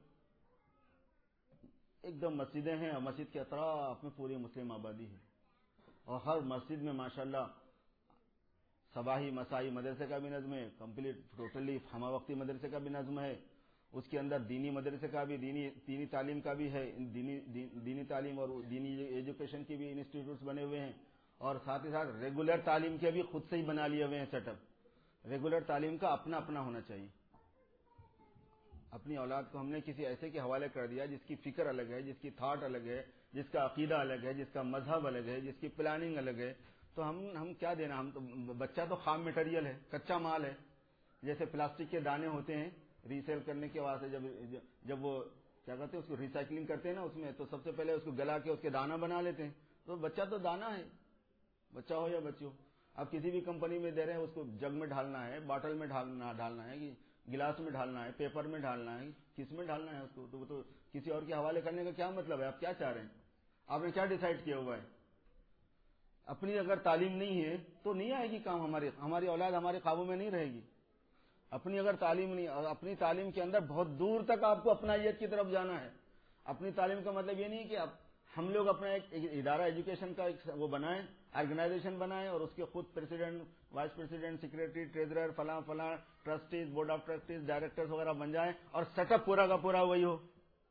एकदम मस्जिदें हैं और मस्जिद के अतराफ में पूरी मुस्लिम आबादी है और हर मस्जिद में माशाल्लाह सबाही मसाई मदरसे का भी नज़्म है, कंप्लीट टोटली हमा वक्ती मदरसे का भी नज़्म है। उसके अंदर दीनी मदरसे का भी, दीनी दीनी तालीम का भी है, दीनी दी, दीनी तालीम और दीनी एजुकेशन के भी इंस्टीट्यूट्स बने हुए हैं और साथ ही साथ रेगुलर तालीम के भी खुद से ही बना लिए हुए हैं सेटअप। रेगुलर तालीम का अपना अपना होना चाहिए। अपनी औलाद को हमने किसी ऐसे के हवाले कर दिया जिसकी फिक्र अलग है, जिसकी थॉट अलग है, जिसका अकीदा अलग है, जिसका मजहब अलग है, जिसकी प्लानिंग अलग है, तो हम हम क्या देना। हम तो बच्चा तो खाम मटेरियल है, कच्चा माल है। जैसे प्लास्टिक के दाने होते हैं रीसेल करने के वास्ते, जब जब वो क्या कहते हैं उसको रिसाइकलिंग करते हैं ना, उसमें तो सबसे पहले उसको गला के उसके दाना बना लेते हैं। तो बच्चा तो दाना है, बच्चा हो या बच्ची हो। आप किसी भी कंपनी में दे रहे हैं, उसको जग में ढालना है, बॉटल में ढालना डालना है कि गिलास में ढालना है, पेपर में ढालना है, किस में ढालना है उसको, तो वो तो किसी और के हवाले करने का क्या मतलब है। आप क्या चाह रहे हैं, आपने क्या डिसाइड किया हुआ है। अपनी अगर तालीम नहीं है तो नहीं आएगी काम, हमारी हमारी औलाद हमारे काबू में नहीं रहेगी। अपनी अगर तालीम नहीं, अपनी तालीम के अंदर बहुत दूर तक आपको अपनाइयत की तरफ जाना है। अपनी तालीम का मतलब ये नहीं कि आप हम लोग अपना एक, एक इदारा एजुकेशन का एक वो बनाएं, ऑर्गेनाइजेशन बनाएं और उसके खुद president, vice president, secretary, treasurer, फला फला, trustees, board of trustees, directors वगैरह बन जाएं और सेटअप पूरा का पूरा वही हो।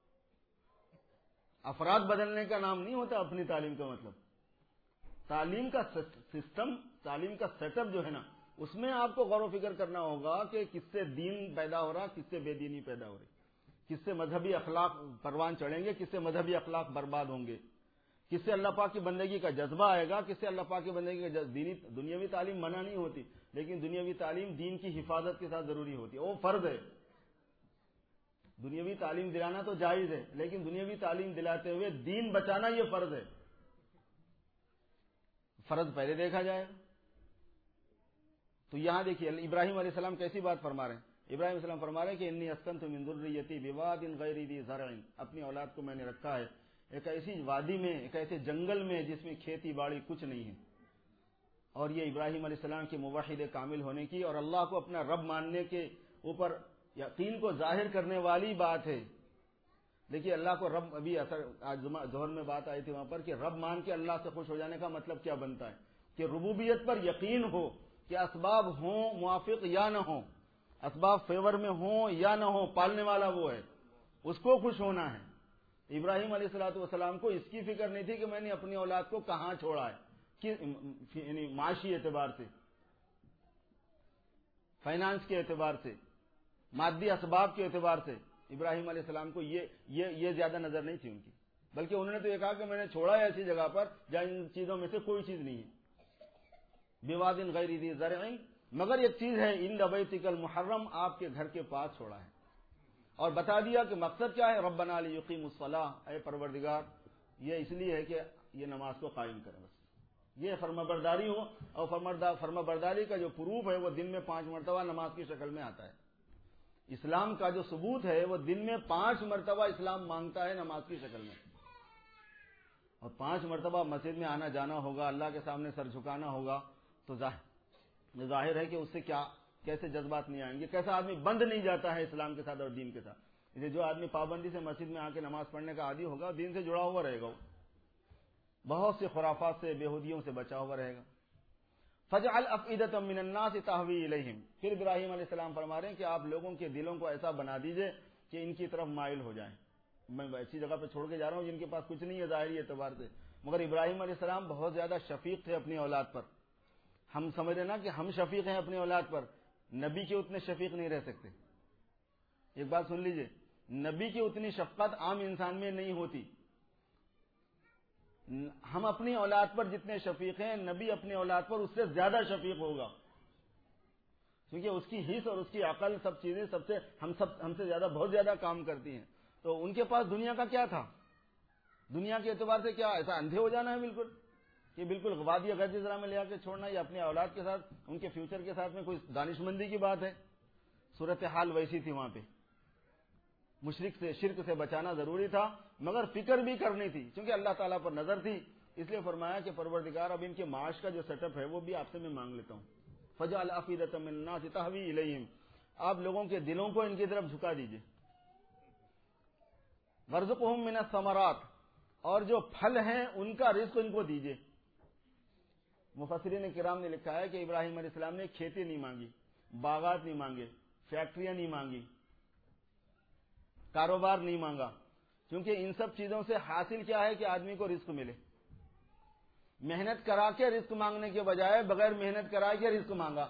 अफराद बदलने का नाम नहीं होता अपनी तालीम का मतलब। तालीम का सिस्टम, तालीम का सेटअप जो है ना, उसमें आपको गौर व फिक्र करना होगा कि किससे दीन पैदा हो रहा, किससे बेदीनी पैदा हो रही, किससे मजहबी अखलाक परवान चढ़ेंगे, किससे मजहबी अखलाक बर्बाद होंगे, किससे अल्लाह पाक की बंदगी का जज्बा आएगा, किससे अल्लाह पाक की बंदगी का जज्बा। दीनी दुनियावी तालीम मना नहीं होती, लेकिन दुनियावी तालीम दीन की हिफाजत के साथ जरूरी होती है, वो फर्ज है। دنیاوی تعلیم دلانا تو جائز ہے، لیکن دنیاوی تعلیم دلاتے ہوئے دین بچانا یہ فرض ہے. فرض پہلے دیکھا جائے. تو یہاں دیکھیے ابراہیم علیہ السلام کیسی بات فرما رہے ہیں. ابراہیم علیہ السلام فرما رہے ہیں کہ انی اسکنت من ذریتی بواد غیر ذی زرع، اپنی اولاد کو میں نے رکھا ہے ایک ایسی وادی میں، ایک ایسے جنگل میں جس میں کھیتی باڑی کچھ نہیں ہے. اور یہ ابراہیم علیہ السلام کے موحد کامل ہونے کی اور اللہ کو اپنا رب ماننے کے اوپر یقین کو ظاہر کرنے والی بات ہے. دیکھیے اللہ کو رب، ابھی اثر آج ظہر میں بات آئی تھی وہاں پر کہ رب مان کے اللہ سے خوش ہو جانے کا مطلب کیا بنتا ہے کہ ربوبیت پر یقین ہو کہ اسباب ہوں موافق یا نہ ہوں، اسباب فیور میں ہوں یا نہ ہوں، پالنے والا وہ ہے، اس کو خوش ہونا ہے. ابراہیم علیہ الصلوۃ والسلام کو اس کی فکر نہیں تھی کہ میں نے اپنی اولاد کو کہاں چھوڑا ہے، یعنی معاشی اعتبار سے، فائنانس کے اعتبار سے، مادی اسباب کے اعتبار سے. ابراہیم علیہ السلام کو یہ یہ یہ زیادہ نظر نہیں تھی ان کی، بلکہ انہوں نے تو یہ کہا کہ میں نے چھوڑا ہے ایسی جگہ پر جہاں ان چیزوں میں سے کوئی چیز نہیں ہے. بواد غیر ذی زرع، مگر ایک چیز ہے عند بیتک المحرم، آپ کے گھر کے پاس چھوڑا ہے. اور بتا دیا کہ مقصد کیا ہے، ربنا لیقیموا الصلاۃ، اے پروردگار یہ اس لیے ہے کہ یہ نماز کو قائم کریں. بس یہ فرمانبرداری ہو، اور فرمانبرداری کا جو پروف ہے وہ دن میں پانچ مرتبہ نماز کی شکل میں آتا ہے. اسلام کا جو ثبوت ہے وہ دن میں پانچ مرتبہ اسلام مانگتا ہے نماز کی شکل میں. اور پانچ مرتبہ مسجد میں آنا جانا ہوگا، اللہ کے سامنے سر جھکانا ہوگا، تو ظاہر ہے کہ اس سے کیا کیسے جذبات نہیں آئیں گے، کیسا آدمی بند نہیں جاتا ہے اسلام کے ساتھ اور دین کے ساتھ. اسے جو آدمی پابندی سے مسجد میں آ کے نماز پڑھنے کا عادی ہوگا، دین سے جڑا ہوا رہے گا، بہت سے خرافات سے، بےہودیوں سے بچا ہوا رہے گا. فجعل افئدة من الناس تهوی الیہم، پھر ابراہیم علیہ السلام فرما رہے ہیں کہ آپ لوگوں کے دلوں کو ایسا بنا دیجئے کہ ان کی طرف مائل ہو جائیں. میں ایسی جگہ پہ چھوڑ کے جا رہا ہوں جن کے پاس کچھ نہیں ہے ظاہری اعتبار سے، مگر ابراہیم علیہ السلام بہت زیادہ شفیق تھے اپنی اولاد پر. ہم سمجھ رہے نا کہ ہم شفیق ہیں اپنی اولاد پر، نبی کے اتنے شفیق نہیں رہ سکتے. ایک بات سن لیجئے، نبی کی اتنی شفقت عام انسان میں نہیں ہوتی. ہم اپنی اولاد پر جتنے شفیق ہیں، نبی اپنی اولاد پر اس سے زیادہ شفیق ہوگا، کیونکہ اس کی حس اور اس کی عقل سب چیزیں سب سے ہم سب ہم سے زیادہ بہت زیادہ کام کرتی ہیں. تو ان کے پاس دنیا کا کیا تھا، دنیا کے اعتبار سے کیا ایسا اندھے ہو جانا ہے بالکل کہ بالکل وادی غیر ذرا میں لے آ کے چھوڑنا، یا اپنے اولاد کے ساتھ ان کے فیوچر کے ساتھ میں کوئی دانش مندی کی بات ہے. صورتحال ویسی تھی وہاں پہ، مشرک سے شرک سے بچانا ضروری تھا، مگر فکر بھی کرنی تھی کیونکہ اللہ تعالیٰ پر نظر تھی. اس لیے فرمایا کہ پروردگار اب ان کے معاش کا جو سیٹ اپ ہے وہ بھی آپ سے میں مانگ لیتا ہوں. فجعل افئدة من الناس تهوی الیہم، آپ لوگوں کے دلوں کو ان کی طرف جھکا دیجئے. وارزقہم من الثمرات، اور جو پھل ہیں ان کا رزق ان کو دیجئے. مفسرین کرام نے لکھا ہے کہ ابراہیم علیہ السلام نے کھیتی نہیں مانگی، باغات نہیں مانگے، فیکٹریاں نہیں مانگی، کاروبار نہیں مانگا، کیونکہ ان سب چیزوں سے حاصل کیا ہے کہ آدمی کو رزق ملے. محنت کرا کے رزق مانگنے کے بجائے بغیر محنت کرائے کے رزق مانگا.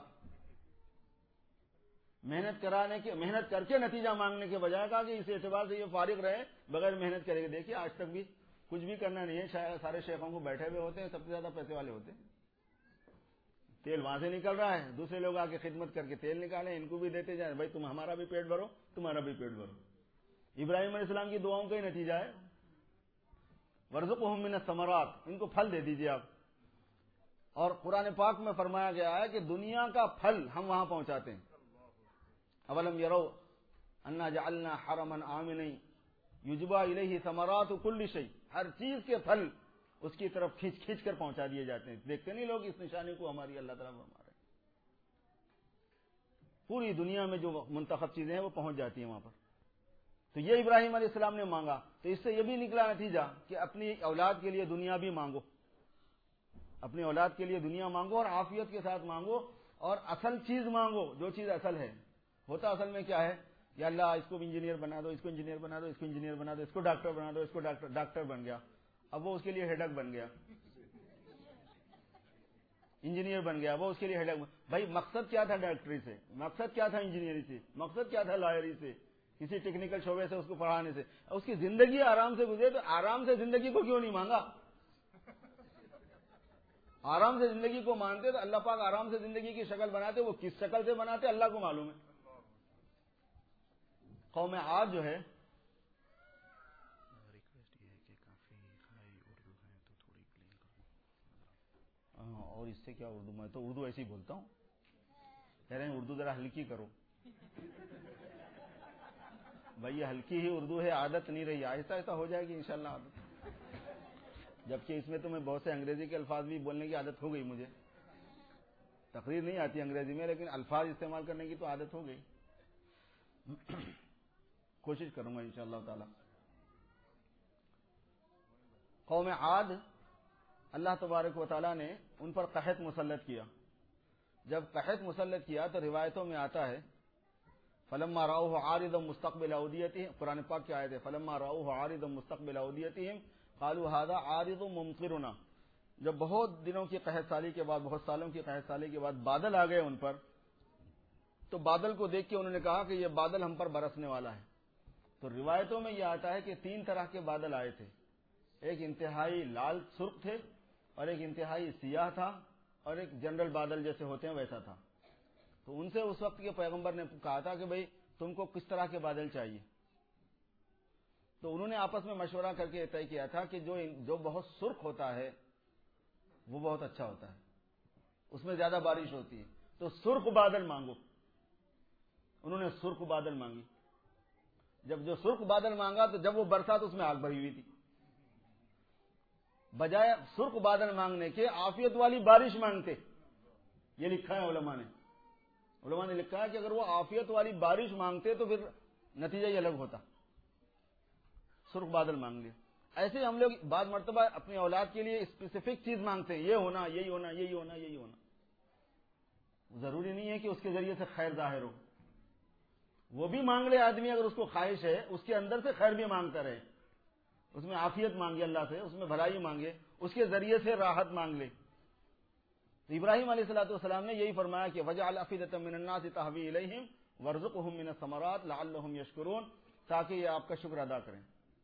محنت کرانے کے محنت کر کے نتیجہ مانگنے کے بجائے کہا کہ اس اعتبار سے یہ فارغ رہے بغیر محنت کرے گا. دیکھیے آج تک بھی کچھ بھی کرنا نہیں ہے، سارے شیخوں کو بیٹھے ہوئے ہوتے ہیں، سب سے زیادہ پیسے والے ہوتے ہیں. تیل وہاں سے نکل رہا ہے، دوسرے لوگ آ کے خدمت کر کے تیل نکالیں، ان کو بھی دیتے جائیں، بھائی تم ہمارا بھی پیٹ بھرو، تمہارا بھی پیٹ بھرو. ابراہیم علیہ السلام کی دعاؤں کا ہی نتیجہ ہے. وارزقہم من الثمرات، ان کو پھل دے دیجیے آپ. اور قرآن پاک میں فرمایا گیا ہے کہ دنیا کا پھل ہم وہاں پہنچاتے ہیں. اولم یروا انا جعلنا حرما آمنا یجبا الیہ ثمرات کل شیء، ہر چیز کے پھل اس کی طرف کھینچ کھینچ کر پہنچا دیے جاتے ہیں. دیکھتے نہیں لوگ اس نشانی کو ہماری اللہ تعالیٰ فرما رہے ہیں. پوری دنیا میں جو منتخب چیزیں ہیں وہ پہنچ جاتی ہیں وہاں پر. تو یہ ابراہیم علیہ السلام نے مانگا، تو اس سے یہ بھی نکلا نتیجہ کہ اپنی اولاد کے لیے دنیا بھی مانگو، اپنی اولاد کے لیے دنیا مانگو اور عافیت کے ساتھ مانگو، اور اصل چیز مانگو، جو چیز اصل ہے. ہوتا اصل میں کیا ہے، یا اللہ اس کو انجینئر بنا دو، اس کو انجینئر بنا دو، اس کو انجینئر بنا دو، اس کو ڈاکٹر بنا دو، اس کو ڈاکٹر ڈاکٹر بن گیا، اب وہ اس کے لیے ہیڈک بن گیا. انجینئر بن گیا وہ اس کے لیے ہیڈک. بھائی مقصد کیا تھا ڈاکٹری سے، مقصد کیا تھا انجینئرنگ سے، مقصد کیا تھا لائری سے، کسی ٹیکنیکل شعبے سے اس کو پڑھانے سے. اس کی زندگی آرام سے گزرے تو آرام سے زندگی کو کیوں نہیں مانگا. آرام سے زندگی کو مانتے تو اللہ پاک آرام سے زندگی کی شکل بناتے. وہ کس شکل سے بناتے اللہ کو معلوم ہے. قوم عاد جو ہے ریکویسٹ یہ ہے کہ کافی ہائی اردو ہے تو تھوڑی پلین کرو. اور اس سے کیا اردو، میں تو اردو ایسے ہی بولتا ہوں. کہہ رہے ہیں اردو ذرا ہلکی کرو. بھائی یہ ہلکی ہی اردو ہے، عادت نہیں رہی، آہستہ آہستہ ہو جائے گی انشاءاللہ عادت. جبکہ اس میں تو میں بہت سے انگریزی کے الفاظ بھی بولنے کی عادت ہو گئی، مجھے تقریر نہیں آتی انگریزی میں، لیکن الفاظ استعمال کرنے کی تو عادت ہو گئی. کوشش کروں گا انشاءاللہ تعالی. قوم عاد اللہ تبارک و تعالی نے ان پر قحط مسلط کیا. جب قحط مسلط کیا تو روایتوں میں آتا ہے فلما رأوه عارضا مستقبل اوديتهم، قرآن پاک کی آیت ہے فلما رأوه عارضا مستقبل اوديتهم قالوا هذا عارض ممطرنا. جب بہت دنوں کی قحط سالی کے بعد، بہت سالوں کی قحط سالی کے بعد بادل آ گئے ان پر، تو بادل کو دیکھ کے انہوں نے کہا کہ یہ بادل ہم پر برسنے والا ہے. تو روایتوں میں یہ آتا ہے کہ تین طرح کے بادل آئے تھے. ایک انتہائی لال سرخ تھے، اور ایک انتہائی سیاہ تھا، اور ایک جنرل بادل جیسے ہوتے ہیں ویسا تھا. تو ان سے اس وقت کے پیغمبر نے کہا تھا کہ بھئی تم کو کس طرح کے بادل چاہیے. تو انہوں نے آپس میں مشورہ کر کے طے کیا تھا کہ جو جو بہت سرخ ہوتا ہے وہ بہت اچھا ہوتا ہے، اس میں زیادہ بارش ہوتی ہے، تو سرخ بادل مانگو. انہوں نے سرخ بادل مانگی. جب جو سرخ بادل مانگا تو جب وہ برسا تو اس میں آگ بھری ہوئی تھی. بجائے سرخ بادل مانگنے کے عافیت والی بارش مانگتے. یہ لکھا ہے علماء نے علماء نے لکھا ہے کہ اگر وہ عافیت والی بارش مانگتے تو پھر نتیجہ ہی الگ ہوتا. سرخ بادل مانگ لیا. ایسے ہم لوگ بعض مرتبہ اپنی اولاد کے لیے اسپیسیفک چیز مانگتے ہیں، یہ ہونا یہی ہونا یہی ہونا یہی ہونا. ضروری نہیں ہے کہ اس کے ذریعے سے خیر ظاہر ہو. وہ بھی مانگ لے آدمی، اگر اس کو خواہش ہے اس کے اندر سے خیر بھی مانگتا رہے، اس میں عافیت مانگے اللہ سے، اس میں بھلائی مانگے، اس کے ذریعے سے راحت مانگ لے. تو ابراہیم علیہ الصلوۃ والسلام نے یہی فرمایا کہ وجعل افئدۃ من الناس تهوی الیہم وارزقهم من الثمرات لعلهم یشکرون، تاکہ یہ آپ کا شکر ادا کریں،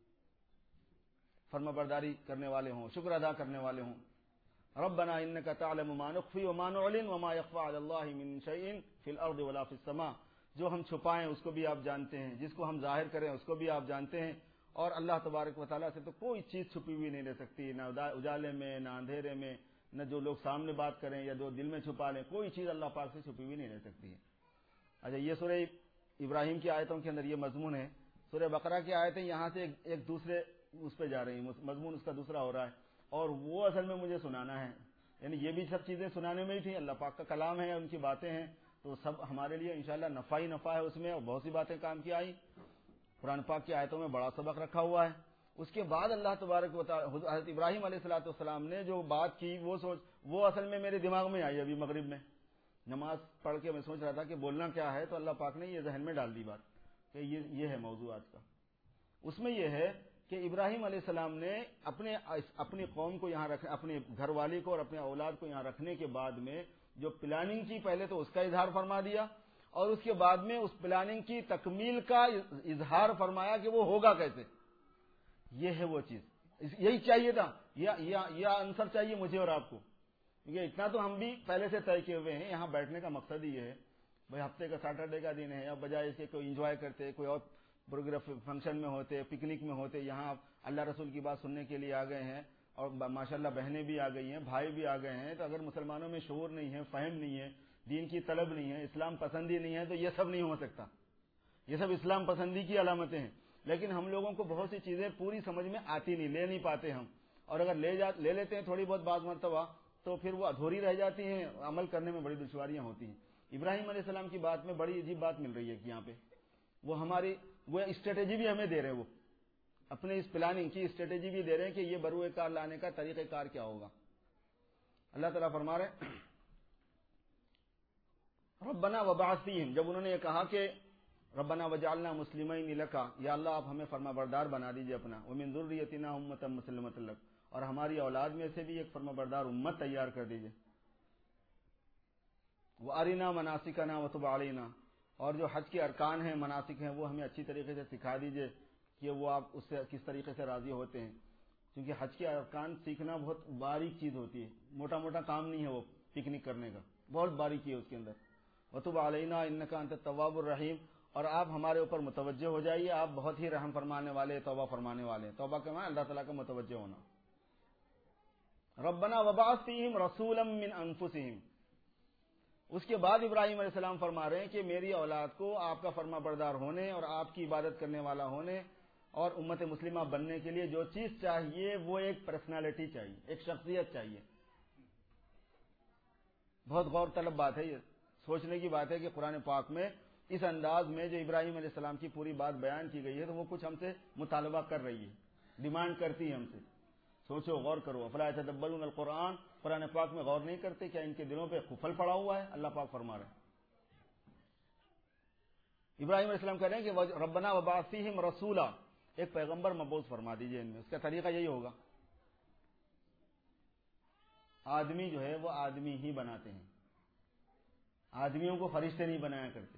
فرما برداری کرنے والے ہوں، شکر ادا کرنے والے ہوں. ربنا انک تعلم ما نخفی وما نعلن وما يخفى علی اللہ من شیء فی الارض ولا فی السماء. جو ہم چھپائیں اس کو بھی آپ جانتے ہیں، جس کو ہم ظاہر کریں اس کو بھی آپ جانتے ہیں، اور اللہ تبارک و تعالیٰ سے تو کوئی چیز چھپی ہوئی نہیں رہ سکتی، نہ اجالے میں نہ اندھیرے میں، نہ جو لوگ سامنے بات کریں یا جو دل میں چھپا لیں، کوئی چیز اللہ پاک سے چھپی ہوئی نہیں رہ سکتی ہے. اچھا، یہ سورہ ابراہیم کی آیتوں کے اندر یہ مضمون ہے. سورہ بقرہ کی آیتیں یہاں سے ایک دوسرے اس پہ جا رہی ہیں، مضمون اس کا دوسرا ہو رہا ہے، اور وہ اصل میں مجھے سنانا ہے. یعنی یہ بھی سب چیزیں سنانے میں ہی تھیں، اللہ پاک کا کلام ہے، ان کی باتیں ہیں، تو سب ہمارے لیے انشاءاللہ نفع ہی نفع ہے اس میں، اور بہت سی باتیں کام کی آئی. قرآن پاک کی آیتوں میں بڑا سبق رکھا ہوا ہے. اس کے بعد اللہ تبارک و تعالی حضرت ابراہیم علیہ الصلوۃ والسلام نے جو بات کی وہ سوچ وہ اصل میں میرے دماغ میں آئی ابھی مغرب میں نماز پڑھ کے. میں سوچ رہا تھا کہ بولنا کیا ہے، تو اللہ پاک نے یہ ذہن میں ڈال دی بات کہ یہ یہ ہے موضوع آج کا. اس میں یہ ہے کہ ابراہیم علیہ السلام نے اپنے اپنی قوم کو یہاں رکھ اپنے گھر والی کو اور اپنے اولاد کو یہاں رکھنے کے بعد میں جو پلاننگ کی، پہلے تو اس کا اظہار فرما دیا، اور اس کے بعد میں اس پلاننگ کی تکمیل کا اظہار فرمایا کہ وہ ہوگا کیسے. یہ ہے وہ چیز، یہی چاہیے تھا، یہ آنسر چاہیے مجھے اور آپ کو، کیونکہ اتنا تو ہم بھی پہلے سے طے کیے ہوئے ہیں. یہاں بیٹھنے کا مقصد ہی یہ ہے بھائی ہفتے کا سیٹرڈے کا دن ہے، یا بجائے اس کے کوئی انجوائے کرتے، کوئی اور پروگرام فنکشن میں ہوتے، پکنک میں ہوتے، یہاں اللہ رسول کی بات سننے کے لیے آ گئے ہیں، اور ماشاءاللہ بہنیں بھی آ گئی ہیں، بھائی بھی آ گئے ہیں. تو اگر مسلمانوں میں شعور نہیں ہے، فہم نہیں ہے، دین کی طلب نہیں ہے، اسلام پسندی نہیں ہے، تو یہ سب نہیں ہو سکتا. یہ سب اسلام پسندی کی علامتیں ہیں. لیکن ہم لوگوں کو بہت سی چیزیں پوری سمجھ میں آتی نہیں، لے نہیں پاتے ہم، اور اگر لے جا لے لیتے ہیں تھوڑی بہت بعض مرتبہ تو پھر وہ ادھوری رہ جاتی ہیں، عمل کرنے میں بڑی دشواریاں ہوتی ہیں. ابراہیم علیہ السلام کی بات میں بڑی عجیب بات مل رہی ہے کہ یہاں پہ وہ ہماری وہ اسٹریٹجی بھی ہمیں دے رہے ہیں، وہ اپنے اس پلاننگ کی اسٹریٹجی بھی دے رہے ہیں کہ یہ بروئے کار لانے کا طریقہ کار کیا ہوگا. اللہ تعالیٰ فرما رہے ربنا وبعث فیہم، جب انہوں نے یہ کہا کہ ربنا وجعلنا مسلمین لک، یا اللہ آپ ہمیں فرما بردار بنا دیجئے اپنا، ومن ذریتنا امۃ مسلمۃ لک، اور ہماری اولاد میں سے بھی ایک فرما بردار امت تیار کر دیجئے. وارنا مناسکنا وتب علینا، اور جو حج کے ارکان ہیں، مناسک ہیں، وہ ہمیں اچھی طریقے سے سکھا دیجئے کہ وہ آپ اس سے کس طریقے سے راضی ہوتے ہیں. کیونکہ حج کے ارکان سیکھنا بہت باریک چیز ہوتی ہے، موٹا موٹا کام نہیں ہے وہ پکنک کرنے کا، بہت باریکی ہے اس کے اندر. وتب علینا انک انت التواب الرحیم، اور آپ ہمارے اوپر متوجہ ہو جائیے، آپ بہت ہی رحم فرمانے والے، توبہ فرمانے والے. توبہ کے معنی اللہ تعالیٰ کا متوجہ ہونا. ربنا وبعث فیہم رسولا من انفسہم. اس کے بعد ابراہیم علیہ السلام فرما رہے ہیں کہ میری اولاد کو آپ کا فرما بردار ہونے اور آپ کی عبادت کرنے والا ہونے اور امت مسلمہ بننے کے لیے جو چیز چاہیے وہ ایک پرسنالٹی چاہیے، ایک شخصیت چاہیے. بہت غور طلب بات ہے، یہ سوچنے کی بات ہے کہ قرآن پاک میں اس انداز میں جو ابراہیم علیہ السلام کی پوری بات بیان کی گئی ہے تو وہ کچھ ہم سے مطالبہ کر رہی ہے، ڈیمانڈ کرتی ہے ہم سے. سوچو، غور کرو. افلا یتدبرون القرآن، قرآن پاک میں غور نہیں کرتے کیا ان کے دلوں پہ خفل پڑا ہوا ہے؟ اللہ پاک فرما رہے ہیں. ابراہیم علیہ السلام کہہ رہے ہیں کہ ربنا وبعث فیہم رسولا، ایک پیغمبر مبعوث فرما دیجئے ان میں. اس کا طریقہ یہی ہوگا. آدمی جو ہے وہ آدمی ہی بناتے ہیں، آدمیوں کو فرشتے نہیں بنایا کرتے.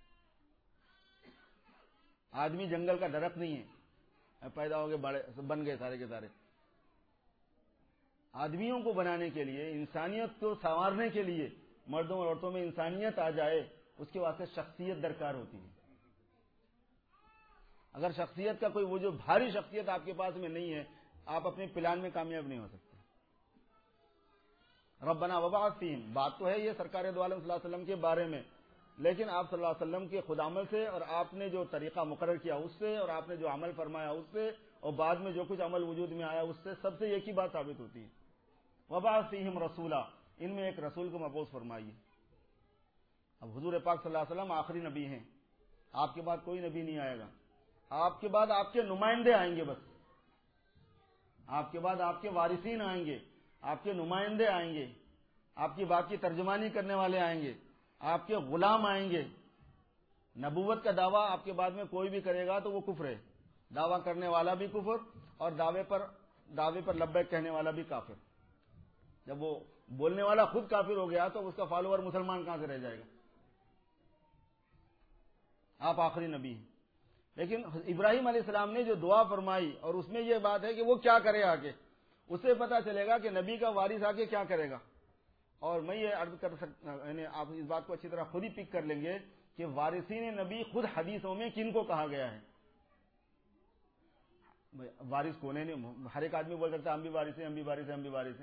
آدمی جنگل کا درخت نہیں ہے، پیدا ہو گئے بڑے بن گئے سارے کے سارے. آدمیوں کو بنانے کے لیے، انسانیت کو سنوارنے کے لیے، مردوں اور عورتوں میں انسانیت آ جائے، اس کے واسطے شخصیت درکار ہوتی ہے. اگر شخصیت کا کوئی وہ جو بھاری شخصیت آپ کے پاس میں نہیں ہے، آپ اپنے پلان میں کامیاب نہیں ہو سکتے. ربنا وبعث فیہم، بات تو ہے یہ سرکار دو عالم صلی اللہ علیہ وسلم کے بارے میں، لیکن آپ صلی اللہ علیہ وسلم کے خود عمل سے اور آپ نے جو طریقہ مقرر کیا اس سے اور آپ نے جو عمل فرمایا اس سے اور بعد میں جو کچھ عمل وجود میں آیا اس سے سب سے ایک ہی بات ثابت ہوتی ہے. وبعث فیہم رسولا، ان میں ایک رسول کو مبعوث فرمائیے. اب حضور پاک صلی اللہ علیہ وسلم آخری نبی ہیں، آپ کے بعد کوئی نبی نہیں آئے گا. آپ کے بعد آپ کے نمائندے آئیں گے، بس آپ کے بعد آپ کے وارثین آئیں گے، آپ کے نمائندے آئیں گے، آپ کی بات کی ترجمانی کرنے والے آئیں گے، آپ کے غلام آئیں گے. نبوت کا دعویٰ آپ کے بعد میں کوئی بھی کرے گا تو وہ کفر ہے. دعویٰ کرنے والا بھی کفر اور دعوے پر دعوے پر لبیک کہنے والا بھی کافر. جب وہ بولنے والا خود کافر ہو گیا تو اس کا فالوور مسلمان کہاں سے رہ جائے گا؟ آپ آخری نبی ہیں. لیکن ابراہیم علیہ السلام نے جو دعا فرمائی اور اس میں یہ بات ہے کہ وہ کیا کرے آگے، اس سے پتہ چلے گا کہ نبی کا وارث آگے کیا کرے گا. اور میں یہ عرض کر سکتا، یعنی آپ اس بات کو اچھی طرح خود ہی پک کر لیں گے کہ وارثین نبی خود حدیثوں میں کن کو کہا گیا ہے. وارث کون ہے؟ ہر ایک آدمی بول سکتا ہے ہم بھی وارث ہیں، ہم بھی وارث ہیں، ہم بھی وارث ہیں.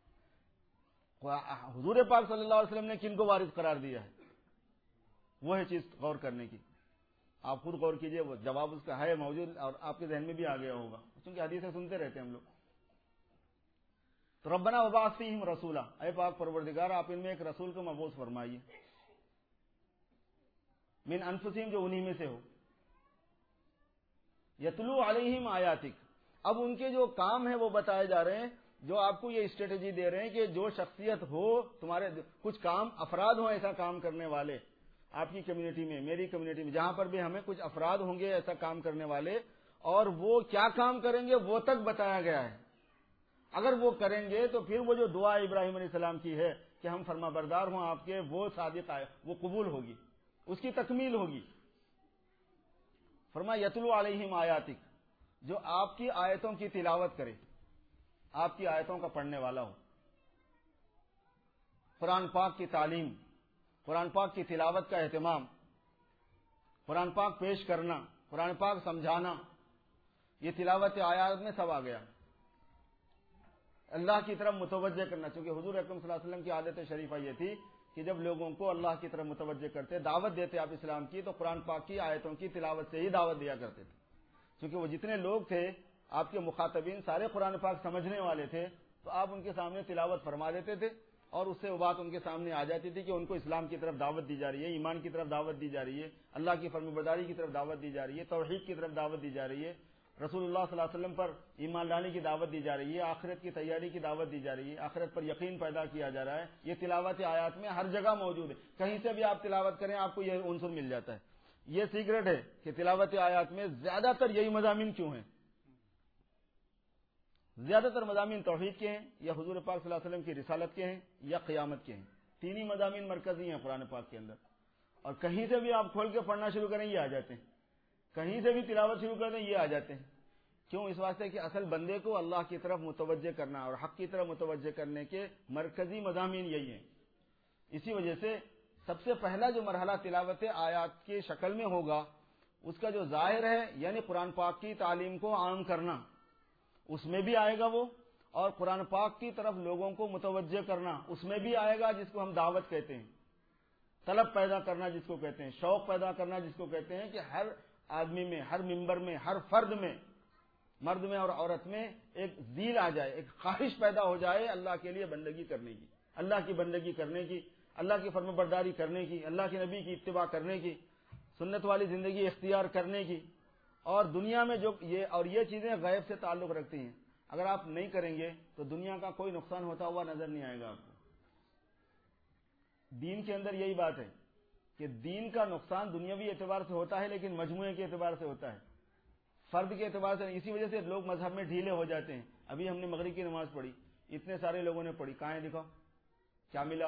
حضور پاک صلی اللہ علیہ وسلم نے کن کو وارث قرار دیا ہے؟ وہ ہے چیز غور کرنے کی. آپ خود غور کیجئے، وہ جواب اس کا ہے موجود اور آپ کے ذہن میں بھی آ گیا ہوگا، کیونکہ حدیثیں سنتے رہتے ہیں ہم لوگ. تو ربنا وبعث فیہم رسولا، اے پاک پروردگار آپ ان میں ایک رسول کو مبعوث فرمائیے. من انفسہم، جو انہی میں سے ہو. یتلو علیہم آیاتک، اب ان کے جو کام ہیں وہ بتائے جا رہے ہیں، جو آپ کو یہ اسٹریٹجی دے رہے ہیں کہ جو شخصیت ہو، تمہارے کچھ کام افراد ہوں ایسا کام کرنے والے آپ کی کمیونٹی میں، میری کمیونٹی میں، جہاں پر بھی ہمیں کچھ افراد ہوں گے ایسا کام کرنے والے، اور وہ کیا کام کریں گے وہ تک بتایا گیا ہے. اگر وہ کریں گے تو پھر وہ جو دعا ابراہیم علیہ السلام کی ہے کہ ہم فرما بردار ہوں آپ کے، وہ صادق آئے، وہ قبول ہوگی، اس کی تکمیل ہوگی. فرمایا یتلو علیہم آیاتک، جو آپ کی آیتوں کی تلاوت کرے، آپ کی آیتوں کا پڑھنے والا ہو. قرآن پاک کی تعلیم، قرآن پاک کی تلاوت کا اہتمام، قرآن پاک پیش کرنا، قرآن پاک سمجھانا، یہ تلاوت آیات میں سب آ گیا. اللہ کی طرف متوجہ کرنا، چونکہ حضور اکرم صلی اللہ علیہ وسلم کی عادت شریفہ یہ تھی کہ جب لوگوں کو اللہ کی طرف متوجہ کرتے، دعوت دیتے آپ اسلام کی، تو قرآن پاک کی آیتوں کی تلاوت سے ہی دعوت دیا کرتے تھے. چونکہ وہ جتنے لوگ تھے آپ کے مخاطبین سارے قرآن پاک سمجھنے والے تھے، تو آپ ان کے سامنے تلاوت فرما دیتے تھے اور اس سے وہ بات ان کے سامنے آ جاتی تھی کہ ان کو اسلام کی طرف دعوت دی جا رہی ہے، ایمان کی طرف دعوت دی جا رہی ہے، اللہ کی فرمانبرداری کی طرف دعوت دی جا رہی ہے، توحید کی طرف دعوت دی جا رہی ہے، رسول اللہ صلی اللہ علیہ وسلم پر ایمان لانے کی دعوت دی جا رہی ہے، آخرت کی تیاری کی دعوت دی جا رہی ہے، آخرت پر یقین پیدا کیا جا رہا ہے. یہ تلاوت آیات میں ہر جگہ موجود ہے، کہیں سے بھی آپ تلاوت کریں آپ کو یہ عنصر مل جاتا ہے. یہ سیکرٹ ہے کہ تلاوت آیات میں زیادہ تر یہی مضامین کیوں ہیں. زیادہ تر مضامین توحید کے ہیں یا حضور پاک صلی اللہ علیہ وسلم کی رسالت کے ہیں یا قیامت کے ہیں. تین ہی مضامین مرکزی ہیں قرآن پاک کے اندر، اور کہیں سے بھی آپ کھول کے پڑھنا شروع کریں یہ آ جاتے ہیں، کہیں سے بھی تلاوت شروع کر دیں یہ آ جاتے ہیں. کیوں؟ اس واسطے کہ اصل بندے کو اللہ کی طرف متوجہ کرنا اور حق کی طرف متوجہ کرنے کے مرکزی مضامین یہی ہیں. اسی وجہ سے سب سے پہلا جو مرحلہ تلاوت آیات کی شکل میں ہوگا اس کا جو ظاہر ہے یعنی قرآن پاک کی تعلیم کو عام کرنا، اس میں بھی آئے گا وہ، اور قرآن پاک کی طرف لوگوں کو متوجہ کرنا اس میں بھی آئے گا، جس کو ہم دعوت کہتے ہیں، طلب پیدا کرنا جس کو کہتے ہیں، شوق پیدا کرنا جس کو کہتے ہیں، کہ ہر آدمی میں، ہر ممبر میں، ہر فرد میں، مرد میں اور عورت میں ایک ذیل آ جائے، ایک خواہش پیدا ہو جائے اللہ کے لیے بندگی کرنے کی، اللہ کی بندگی کرنے کی، اللہ کی فرما برداری کرنے کی، اللہ کے نبی کی اتباع کرنے کی، سنت والی زندگی اختیار کرنے کی. اور دنیا میں جو یہ اور یہ چیزیں غیب سے تعلق رکھتی ہیں، اگر آپ نہیں کریں گے تو دنیا کا کوئی نقصان ہوتا ہوا نظر نہیں آئے گا آپ کو. دین کے اندر یہی بات ہے کہ دین کا نقصان دنیاوی اعتبار سے ہوتا ہے لیکن مجموعے کے اعتبار سے ہوتا ہے، فرد کے اعتبار سے. اسی وجہ سے لوگ مذہب میں ڈھیلے ہو جاتے ہیں. ابھی ہم نے مغرب کی نماز پڑھی، اتنے سارے لوگوں نے پڑھی، کہاں ہے دکھاؤ کیا ملا؟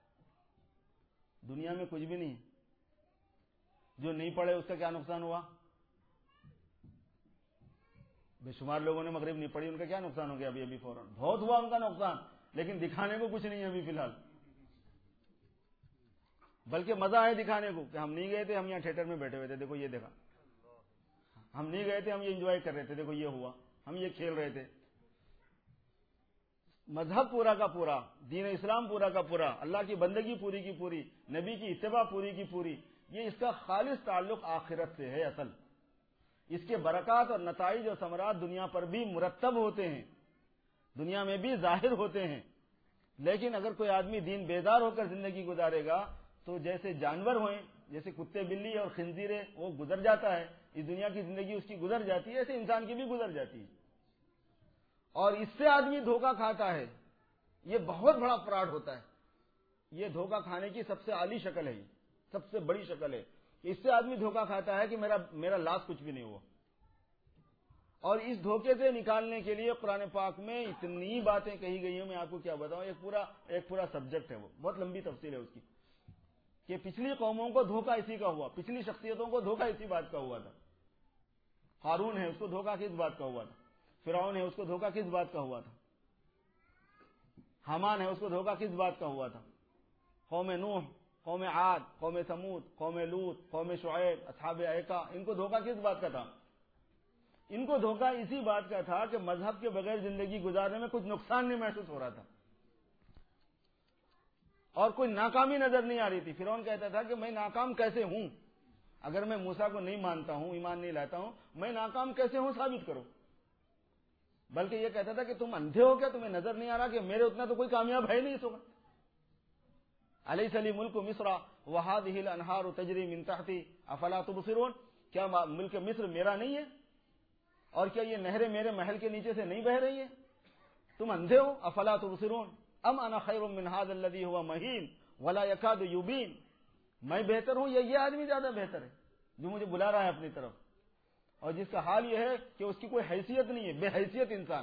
دنیا میں کچھ بھی نہیں. جو نہیں پڑھے اس کا کیا نقصان ہوا؟ بے شمار لوگوں نے مغرب نہیں پڑھی، ان کا کیا نقصان ہو گیا؟ ابھی ابھی فوراً بہت ہوا ان کا نقصان، لیکن دکھانے کو کچھ نہیں ہے ابھی فی الحال. بلکہ مزہ آئے دکھانے کو کہ ہم نہیں گئے تھے، ہم یہاں تھیٹر میں بیٹھے ہوئے تھے، دیکھو یہ دیکھا. ہم نہیں گئے تھے، ہم یہ انجوائے کر رہے تھے، دیکھو یہ ہوا، ہم یہ کھیل رہے تھے. مذہب پورا کا پورا، دین اسلام پورا کا پورا، اللہ کی بندگی پوری کی پوری، نبی کی اتباع پوری کی پوری، یہ اس کا خالص تعلق آخرت سے ہے. اصل اس کے برکات اور نتائج اور ثمرات دنیا پر بھی مرتب ہوتے ہیں، دنیا میں بھی ظاہر ہوتے ہیں. لیکن اگر کوئی آدمی دین بیدار ہو کر زندگی گزارے گا تو جیسے جانور ہوئیں، جیسے کتے بلی اور خنزیریں، وہ گزر جاتا ہے، اس دنیا کی زندگی اس کی گزر جاتی ہے، ایسے انسان کی بھی گزر جاتی ہے. اور اس سے آدمی دھوکہ کھاتا ہے، یہ بہت بڑا فراڈ ہوتا ہے. یہ دھوکہ کھانے کی سب سے اعلی شکل ہے، سب سے بڑی شکل ہے. اس سے آدمی دھوکہ کھاتا ہے کہ میرا میرا لاس کچھ بھی نہیں ہوا. اور اس دھوکے سے نکالنے کے لیے قرآن پاک میں اتنی باتیں کہی گئی ہیں، میں آپ کو کیا بتاؤں. ایک پورا ایک پورا سبجیکٹ ہے، وہ بہت لمبی تفصیل ہے اس کی، کہ پچھلی قوموں کو دھوکہ اسی کا ہوا، پچھلی شخصیتوں کو دھوکہ اسی بات کا ہوا تھا. قارون ہے، اس کو دھوکہ کس بات کا ہوا تھا؟ فرعون ہے، اس کو دھوکہ کس بات کا ہوا تھا؟ حامان ہے، اس کو دھوکہ کس بات کا ہوا تھا؟ قوم نوح، قوم عاد، قوم ثمود، قوم لوط، قوم شعیب، اصحاب ایکا، ان کو دھوکہ کس بات کا تھا؟ ان کو دھوکہ اسی بات کا تھا کہ مذہب کے بغیر زندگی گزارنے میں کچھ نقصان نہیں محسوس ہو رہا تھا اور کوئی ناکامی نظر نہیں آ رہی تھی. فرعون کہتا تھا کہ میں ناکام کیسے ہوں؟ اگر میں موسیٰ کو نہیں مانتا ہوں، ایمان نہیں لاتا ہوں، میں ناکام کیسے ہوں ثابت کرو. بلکہ یہ کہتا تھا کہ تم اندھے ہو کیا؟ تمہیں نظر نہیں آ رہا کہ میرے اتنا تو کوئی کامیاب ہے نہیں اس وقت؟ الیس لی ملک مصر وہذہ الانہار تجری من تحتی افلا تبصرون، کیا ملک مصر میرا نہیں ہے اور کیا یہ نہریں میرے محل کے نیچے سے نہیں بہ رہی ہیں؟ تم اندھے ہو؟ افلا تبصرون ام انا خیر من ھذا الذی ھو مہین ولا یکاد یبین، میں بہتر ہوں یا یہ آدمی زیادہ بہتر ہے جو مجھے بلا رہا ہے اپنی طرف، اور جس کا حال یہ ہے کہ اس کی کوئی حیثیت نہیں ہے، بے حیثیت انسان،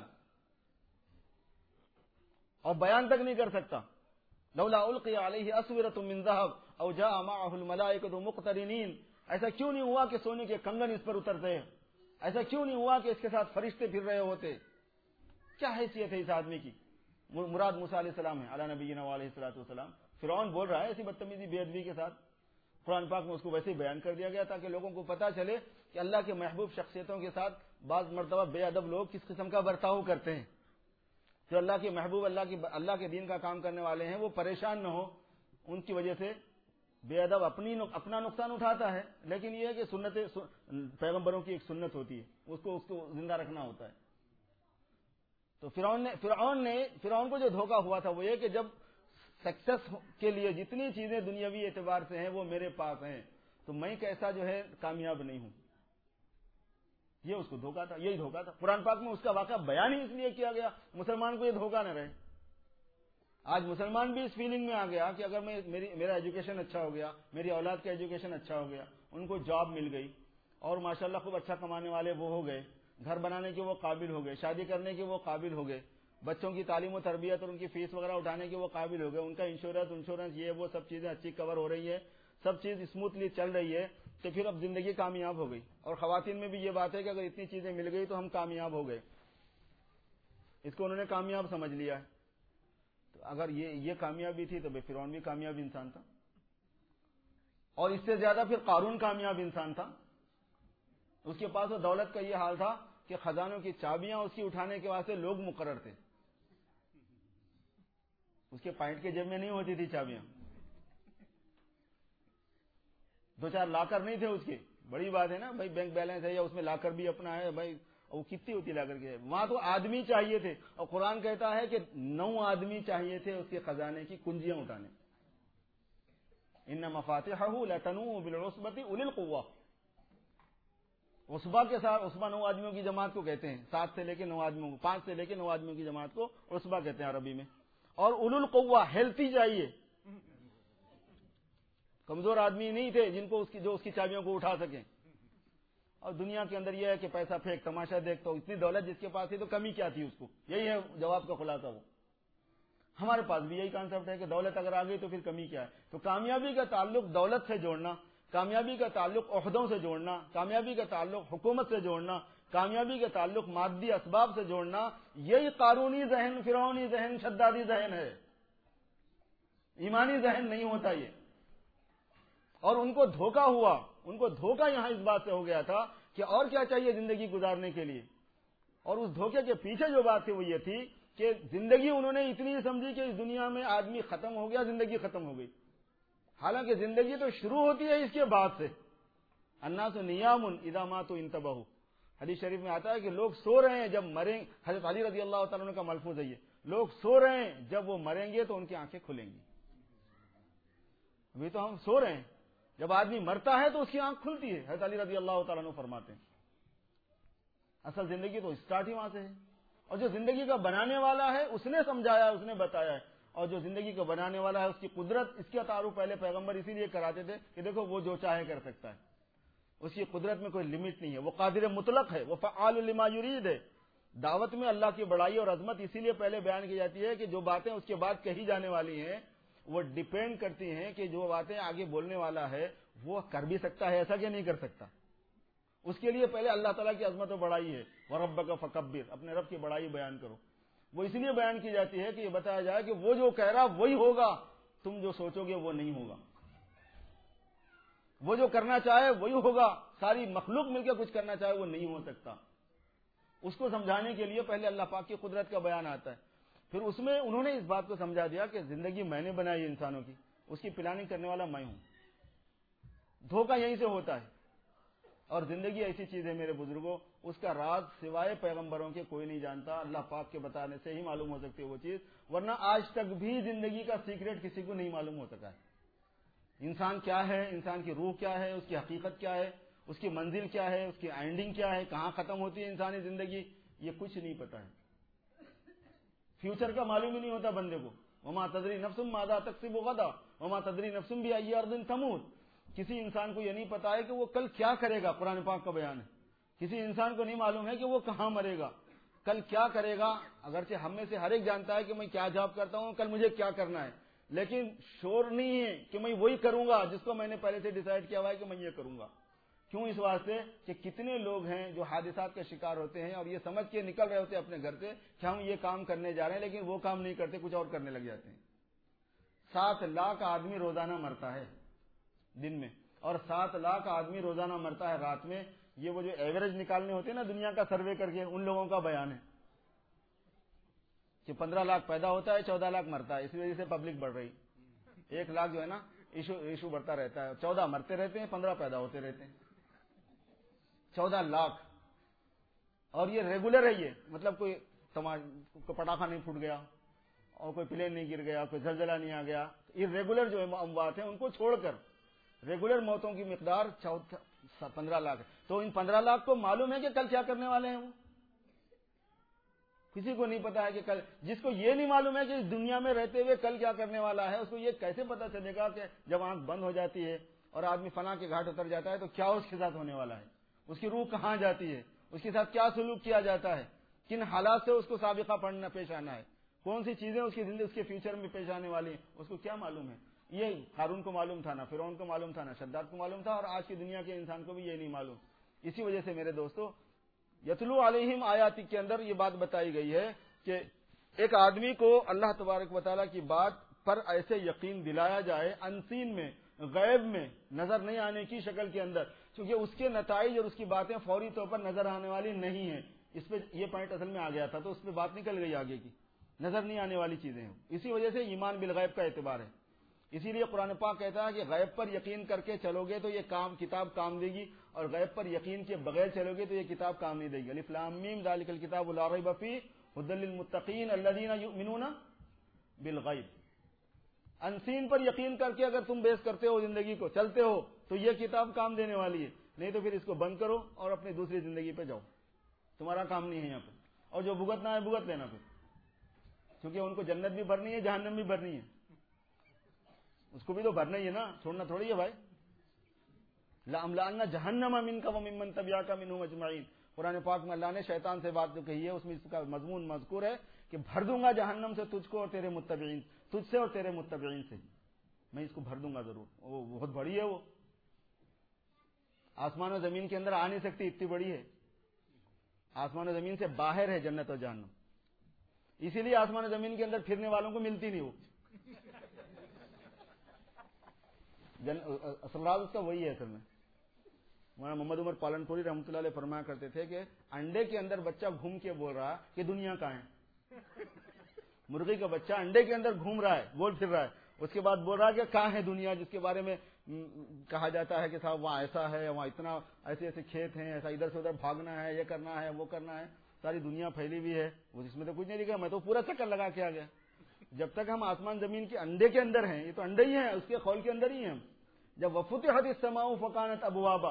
اور بیان تک نہیں کر سکتا. لولا القی علیہ اسورۃ من ذہب او جاء معه الملائکۃ مقترنین، ایسا کیوں نہیں ہوا کہ سونے کے کنگن اس پر اترتے، ایسا کیوں نہیں ہوا کہ اس کے ساتھ فرشتے پھر رہے ہوتے؟ کیا حیثیت ہے اس آدمی کی؟ مراد موسیٰ علیہ السلام ہے، علی نبینا علیہ الصلوۃ والسلام. فرعون بول رہا ہے ایسی بدتمیزی بے ادبی کے ساتھ. قرآن پاک میں اس کو ویسے ہی بیان کر دیا گیا تاکہ لوگوں کو پتہ چلے کہ اللہ کے محبوب شخصیتوں کے ساتھ بعض مرتبہ بے ادب لوگ کس قسم کا برتاؤ کرتے ہیں. جو اللہ کے محبوب، اللہ کی اللہ کے دین کا کام کرنے والے ہیں، وہ پریشان نہ ہو ان کی وجہ سے. بے ادب اپنی اپنا نقصان اٹھاتا ہے، لیکن یہ ہے کہ سنت پیغمبروں کی ایک سنت ہوتی ہے، اس کو اس کو زندہ رکھنا ہوتا ہے. تو فرعون نے فرعون نے فرعون کو جو دھوکہ ہوا تھا وہ یہ کہ جب سکسیس کے لیے جتنی چیزیں دنیاوی اعتبار سے ہیں وہ میرے پاس ہیں تو میں کیسا جو ہے کامیاب نہیں ہوں. یہ اس کو دھوکہ تھا، یہی دھوکہ تھا. قرآن پاک میں اس کا واقعہ بیان ہی اس لیے کیا گیا مسلمان کو یہ دھوکہ نہ رہے. آج مسلمان بھی اس فیلنگ میں آ گیا کہ اگر میں میری میرا ایجوکیشن اچھا ہو گیا، میری اولاد کا ایجوکیشن اچھا ہو گیا، ان کو جاب مل گئی اور ماشاءاللہ خوب اچھا کمانے والے وہ ہو گئے، گھر بنانے کے وہ قابل ہو گئے، شادی کرنے کے وہ قابل ہو گئے، بچوں کی تعلیم و تربیت اور ان کی فیس وغیرہ اٹھانے کے وہ قابل ہو گئے، ان کا انشورنس انشورنس یہ وہ سب چیزیں اچھی کور ہو رہی ہے، سب چیز اسموتھلی چل رہی ہے، تو پھر اب زندگی کامیاب ہو گئی. اور خواتین میں بھی یہ بات ہے کہ اگر اتنی چیزیں مل گئی تو ہم کامیاب ہو گئے، اس کو انہوں نے کامیاب سمجھ لیا ہے. تو اگر یہ یہ کامیابی تھی تو بے فرعون بھی کامیاب انسان تھا. اور اس سے زیادہ پھر قارون کامیاب انسان تھا. اس کے پاس وہ دولت کا یہ حال تھا کہ خزانوں کی چابیاں اس کی اٹھانے کے واسطے لوگ مقرر تھے. اس کے پینٹ کے جیب میں نہیں ہوتی تھی چابیاں. دو چار لاکر نہیں تھے اس کے. بڑی بات ہے نا بھائی, بینک بیلنس ہے یا اس میں لاکر بھی اپنا ہے بھائی, وہ کتنی ہوتی لاکر کے. وہاں تو آدمی چاہیے تھے, اور قرآن کہتا ہے کہ نو آدمی چاہیے تھے اس کے خزانے کی کنجیاں اٹھانے. ان مفاتحہ لتنوء بالعصبۃ اولی القوہ. عصبہ کے ساتھ, عصبہ نو آدمیوں کی جماعت کو کہتے ہیں, سات سے لے کے نو آدمیوں کو, پانچ سے لے کے نو آدمیوں کی جماعت کو عصبہ کہتے ہیں عربی میں. اور اولو القوہ ہیلتھی چاہیے, کمزور آدمی نہیں تھے جن کو اس کی جو اس کی چابیوں کو اٹھا سکیں. اور دنیا کے اندر یہ ہے کہ پیسہ پھینک, تماشا دیکھ, تو اتنی دولت جس کے پاس تھی تو کمی کیا تھی اس کو. یہی ہے جواب کا خلاصہ. وہ ہمارے پاس بھی یہی کانسیپٹ ہے کہ دولت اگر آ گئی تو پھر کمی کیا ہے. تو کامیابی کا تعلق دولت سے جوڑنا, کامیابی کا تعلق عہدوں سے جوڑنا, کامیابی کا تعلق حکومت سے جوڑنا, کامیابی کا تعلق مادی اسباب سے جوڑنا, یہی قارونی ذہن, فرعونی ذہن, شدادی ذہن ہے. ایمانی ذہن نہیں ہوتا یہ. اور ان کو دھوکہ ہوا, ان کو دھوکہ یہاں اس بات سے ہو گیا تھا کہ اور کیا چاہیے زندگی گزارنے کے لیے. اور اس دھوکے کے پیچھے جو بات تھی وہ یہ تھی کہ زندگی انہوں نے اتنی سمجھی کہ اس دنیا میں آدمی ختم ہو گیا, زندگی ختم ہو گئی. حالانکہ زندگی تو شروع ہوتی ہے اس کے بعد سے. الناس نیام اذا ماتوا انتبہوا. حدیث شریف میں آتا ہے کہ لوگ سو رہے ہیں جب مریں. حضرت علی رضی اللہ تعالیٰ عنہ کا ملفوظ ہے یہ, لوگ سو رہے ہیں جب وہ مریں گے تو ان کی آنکھیں کھلیں گی. ابھی تو ہم سو رہے ہیں, جب آدمی مرتا ہے تو اس کی آنکھ کھلتی ہے. حضرت علی رضی اللہ تعالیٰ عنہ فرماتے ہیں اصل زندگی تو اسٹارٹ ہی وہاں سے ہے. اور جو زندگی کا بنانے والا ہے اس نے سمجھایا, اس نے بتایا ہے. اور جو زندگی کا بنانے والا ہے اس کی قدرت, اس کا تعارف پہلے پیغمبر اسی لیے کراتے تھے کہ دیکھو وہ جو چاہے کر سکتا ہے, اس کی قدرت میں کوئی لمٹ نہیں ہے, وہ قادر مطلق ہے, وہ فعال لما یرید ہے. دعوت میں اللہ کی بڑائی اور عظمت اسی لیے پہلے بیان کی جاتی ہے کہ جو باتیں اس کے بعد کہی جانے والی ہیں وہ ڈیپینڈ کرتی ہیں کہ جو باتیں آگے بولنے والا ہے وہ کر بھی سکتا ہے ایسا کہ نہیں کر سکتا. اس کے لیے پہلے اللہ تعالیٰ کی عظمت و بڑائی ہے. وَرَبَّكَ فَكَبِّرْ, اپنے رب کی بڑائی بیان کرو. وہ اس لیے بیان کی جاتی ہے کہ یہ بتایا جائے کہ وہ جو کہہ رہا وہی ہوگا, تم جو سوچو گے وہ نہیں ہوگا. وہ جو کرنا چاہے وہی ہوگا, ساری مخلوق مل کے کچھ کرنا چاہے وہ نہیں ہو سکتا. اس کو سمجھانے کے لیے پہلے اللہ پاک کی قدرت کا بیان آتا ہے. پھر اس میں انہوں نے اس بات کو سمجھا دیا کہ زندگی میں نے بنائی ہے انسانوں کی, اس کی پلاننگ کرنے والا میں ہوں. دھوکہ یہیں سے ہوتا ہے. اور زندگی ایسی چیز ہے میرے بزرگوں, اس کا راز سوائے پیغمبروں کے کوئی نہیں جانتا. اللہ پاک کے بتانے سے ہی معلوم ہو سکتی ہے وہ چیز, ورنہ آج تک بھی زندگی کا سیکریٹ کسی کو نہیں معلوم ہو سکا ہے. انسان کیا ہے, انسان کی روح کیا ہے, اس کی حقیقت کیا ہے, اس کی منزل کیا ہے, اس کی اینڈنگ کیا ہے, کہاں ختم ہوتی ہے انسانی زندگی, یہ کچھ نہیں پتا ہے. فیوچر کا معلوم ہی نہیں ہوتا بندے کو. وما تدری نفس ماذا تکسب غدا وما تدری نفس بأی ارض تموت. کسی انسان کو یہ نہیں پتا ہے کہ وہ کل کیا کرے گا, قرآن پاک کا بیان ہے. کسی انسان کو نہیں معلوم ہے کہ وہ کہاں مرے گا, کل کیا کرے گا. اگرچہ ہم میں سے ہر ایک جانتا ہے کہ میں کیا جاب کرتا ہوں, کل مجھے کیا کرنا ہے, لیکن شور نہیں ہے کہ میں وہی کروں گا جس کو میں نے پہلے سے ڈیسائیڈ کیا ہوا ہے کہ میں یہ کروں گا. کیوں؟ اس واسطے کہ کتنے لوگ ہیں جو حادثات کا شکار ہوتے ہیں اور یہ سمجھ کے نکل رہے ہوتے ہیں اپنے گھر سے کہ ہم یہ کام کرنے جا رہے ہیں, لیکن وہ کام نہیں کرتے, کچھ اور کرنے لگ جاتے ہیں. سات لاکھ آدمی روزانہ مرتا ہے دن میں, اور سات لاکھ آدمی روزانہ مرتا ہے رات میں. یہ وہ جو ایوریج نکالنے ہوتے ہیں نا دنیا کا سروے کر کے, ان لوگوں کا بیان ہے کہ پندرہ لاکھ پیدا ہوتا ہے, چودہ لاکھ مرتا ہے. اس وجہ سے پبلک بڑھ رہی. ایک لاکھ جو ہے نا ایشو ایشو بڑھتا رہتا ہے, چودہ مرتے رہتے ہیں, پندرہ پیدا ہوتے رہتے ہیں. چودہ لاکھ. اور یہ ریگولر ہے, یہ مطلب کوئی پٹاخہ نہیں پھوٹ گیا اور کوئی پلین نہیں گر گیا, کوئی زلزلہ نہیں آ گیا. یہ ریگولر جو اموات ہیں ان کو چھوڑ کر ریگولر موتوں کی مقدار پندرہ لاکھ ہے. تو ان پندرہ لاکھ کو معلوم ہے کہ کل کیا کرنے والے ہیں. وہ کسی کو نہیں پتا ہے کہ کل, جس کو یہ نہیں معلوم ہے کہ اس دنیا میں رہتے ہوئے کل کیا کرنے والا ہے, اس کو یہ کیسے پتا چلے گا کہ جب آنکھ بند ہو جاتی ہے اور آدمی فنا کے گھاٹ اتر جاتا ہے تو کیا اس کے ساتھ ہونے والا ہے, اس کی روح کہاں جاتی ہے, اس کے ساتھ کیا سلوک کیا جاتا ہے, کن حالات سے اس کو سابقہ پڑھنا پیش آنا ہے, کون سی چیزیں اس کی زندگی اس کے فیوچر میں پیش آنے والی ہیں, اس کو کیا معلوم ہے. یہ قارون کو معلوم تھا, نہ فرعون کو معلوم تھا, نہ شداد کو معلوم تھا, اور آج کی دنیا کے انسان کو بھی یہ نہیں معلوم. اسی وجہ سے میرے دوستو یتلو علیہم آیاتی کے اندر یہ بات بتائی گئی ہے کہ ایک آدمی کو اللہ تبارک و تعالیٰ کی بات پر ایسے یقین دلایا جائے انسین میں غیب میں نظر نہیں آنے کی شکل کے اندر، کیونکہ اس کے نتائج اور اس کی باتیں فوری طور پر نظر آنے والی نہیں ہیں. اس پہ یہ پوائنٹ اصل میں آ گیا تھا تو اس پہ بات نکل گئی آگے کی، نظر نہیں آنے والی چیزیں ہیں. اسی وجہ سے ایمان بالغیب کا اعتبار ہے. اسی لیے قرآن پاک کہتا ہے کہ غیب پر یقین کر کے چلو گے تو یہ کام کتاب کام دے گی، اور غیب پر یقین کے بغیر چلو گے تو یہ کتاب کام نہیں دے گی. الف لام میم ذالک الکتاب لا ریب فیہ ھدی للمتقین الذین یؤمنون بالغیب. انسین پر یقین کر کے اگر تم بیس کرتے ہو زندگی کو، چلتے ہو، تو یہ کتاب کام دینے والی ہے. نہیں تو پھر اس کو بند کرو اور اپنی دوسری زندگی پہ جاؤ، تمہارا کام نہیں ہے یہاں پہ. اور جو بھگتنا ہے بھگت لینا پھر، کیونکہ ان کو جنت بھی بھرنی ہے جہنم بھی بھرنی ہے، اس کو بھی تو بھرنا ہی ہے نا، چھوڑنا تھوڑی ہے بھائی. لَأَمْلَأَنَّ جَهَنَّمَ مِنْكَ وَمِمَّنْ تَبِعَكَ مِنْهُمْ أَجْمَعِينَ. قرآن پاک میں اللہ نے شیطان سے بات جو کہی ہے اس میں اس کا مضمون مذکور ہے کہ بھر دوں گا جہنم سے تجھ کو اور تیرے متبعین، تجھ سے اور تیرے متبعین سے، میں اس کو بھر دوں گا ضرور. وہ بہت بڑی ہے، وہ آسمان و زمین کے اندر آ نہیں سکتی، اتنی بڑی ہے. آسمان و زمین سے باہر ہے جنت و جہنم، اسی لیے آسمان و زمین کے اندر پھرنے والوں کو ملتی نہیں. وہ اصل راز اس کا وہی ہے. اصل میں مولانا محمد عمر پالنپوری رحمۃ اللہ علیہ فرمایا کرتے تھے کہ انڈے کے اندر بچہ گھوم کے بول رہا کہ دنیا کہاں ہے. مرغی کا بچہ انڈے کے اندر گھوم رہا ہے، گول پھر رہا ہے، اس کے بعد بول رہا ہے کہ کہاں ہے دنیا، جس کے بارے میں کہا جاتا ہے کہ صاحب وہاں ایسا ہے، وہاں اتنا ایسے ایسے کھیت ہیں، ایسا ادھر سے ادھر بھاگنا ہے، یہ کرنا ہے وہ کرنا ہے، ساری دنیا پھیلی ہوئی ہے. اس میں تو کچھ نہیں لکھا، میں تو پورا چکر لگا کے آ گیا. جب تک ہم آسمان زمین کے انڈے کے اندر ہیں، یہ تو انڈے ہی ہیں، اس کے خول کے اندر ہی ہیں. جب وفتحت السماء فکانت ابوابا،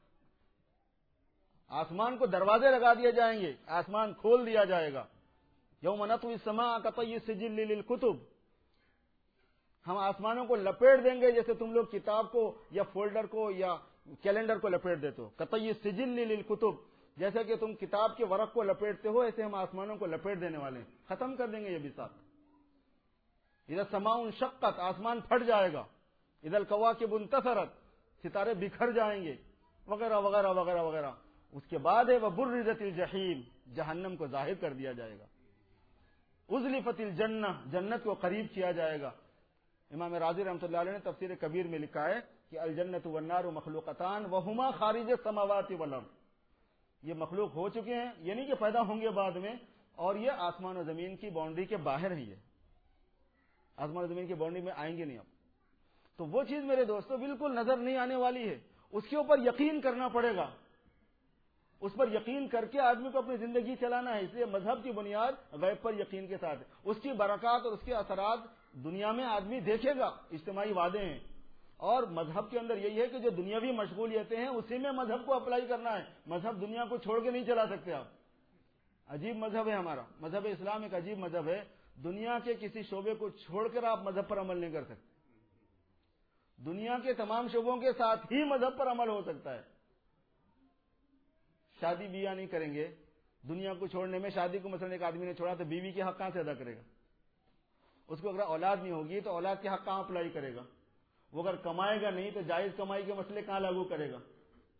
آسمان کو دروازے لگا دیے جائیں گے، آسمان کھول دیا جائے گا. یوم نطوی السماء کطی السجل للکتب، ہم آسمانوں کو لپیٹ دیں گے جیسے تم لوگ کتاب کو یا فولڈر کو یا کیلنڈر کو لپیٹ دیتے ہو. کطی السجل للکتب، جیسے کہ تم کتاب کے ورق کو لپیٹتے ہو ایسے ہم آسمانوں کو لپیٹ دینے والے ہیں، ختم کر دیں گے یہ بھی ساتھ. اذا السماء انشقت، آسمان پھٹ جائے گا. اذا الکواکب انتثرت، ستارے بکھر جائیں گے، وغیرہ وغیرہ وغیرہ وغیرہ. اس کے بعد ہے وبرزت الجحیم، جہنم کو ظاہر کر دیا جائے گا. ازلفت الجنہ، جنت کو قریب کیا جائے گا. امام رازی رحمۃ اللہ علیہ نے تفسیر کبیر میں لکھا ہے کہ الجنت والنار مخلوقتان وہما خارج السماوات والارض، یہ مخلوق ہو چکے ہیں، یہ نہیں کہ پیدا ہوں گے بعد میں، اور یہ آسمان و زمین کی باؤنڈری کے باہر ہی ہے، آسمان و زمین کی باؤنڈری میں آئیں گے نہیں. اب تو وہ چیز میرے دوستو بالکل نظر نہیں آنے والی ہے، اس کے اوپر یقین کرنا پڑے گا. اس پر یقین کر کے آدمی کو اپنی زندگی چلانا ہے. اس لیے مذہب کی بنیاد غیب پر یقین کے ساتھ ہے. اس کی برکات اور اس کے اثرات دنیا میں آدمی دیکھے گا، اجتماعی وعدے ہیں. اور مذہب کے اندر یہی ہے کہ جو دنیاوی مشغولیتیں ہیں اسی میں مذہب کو اپلائی کرنا ہے. مذہب دنیا کو چھوڑ کے نہیں چلا سکتے آپ. عجیب مذہب ہے ہمارا، مذہب اسلام ایک عجیب مذہب ہے. دنیا کے کسی شعبے کو چھوڑ کر آپ مذہب پر عمل نہیں کر سکتے. دنیا کے تمام شعبوں کے ساتھ ہی مذہب پر عمل ہو سکتا ہے. شادی بیاہ نہیں کریں گے دنیا کو چھوڑنے میں. شادی کو مثلا ایک آدمی نے چھوڑا تو بیوی کے حق کہاں سے ادا کرے گا؟ اس کو اگر اولاد نہیں ہوگی تو اولاد کے حق کہاں اپلائی کرے گا؟ وہ اگر کمائے گا نہیں تو جائز کمائی کے مسئلے کہاں لاگو کرے گا؟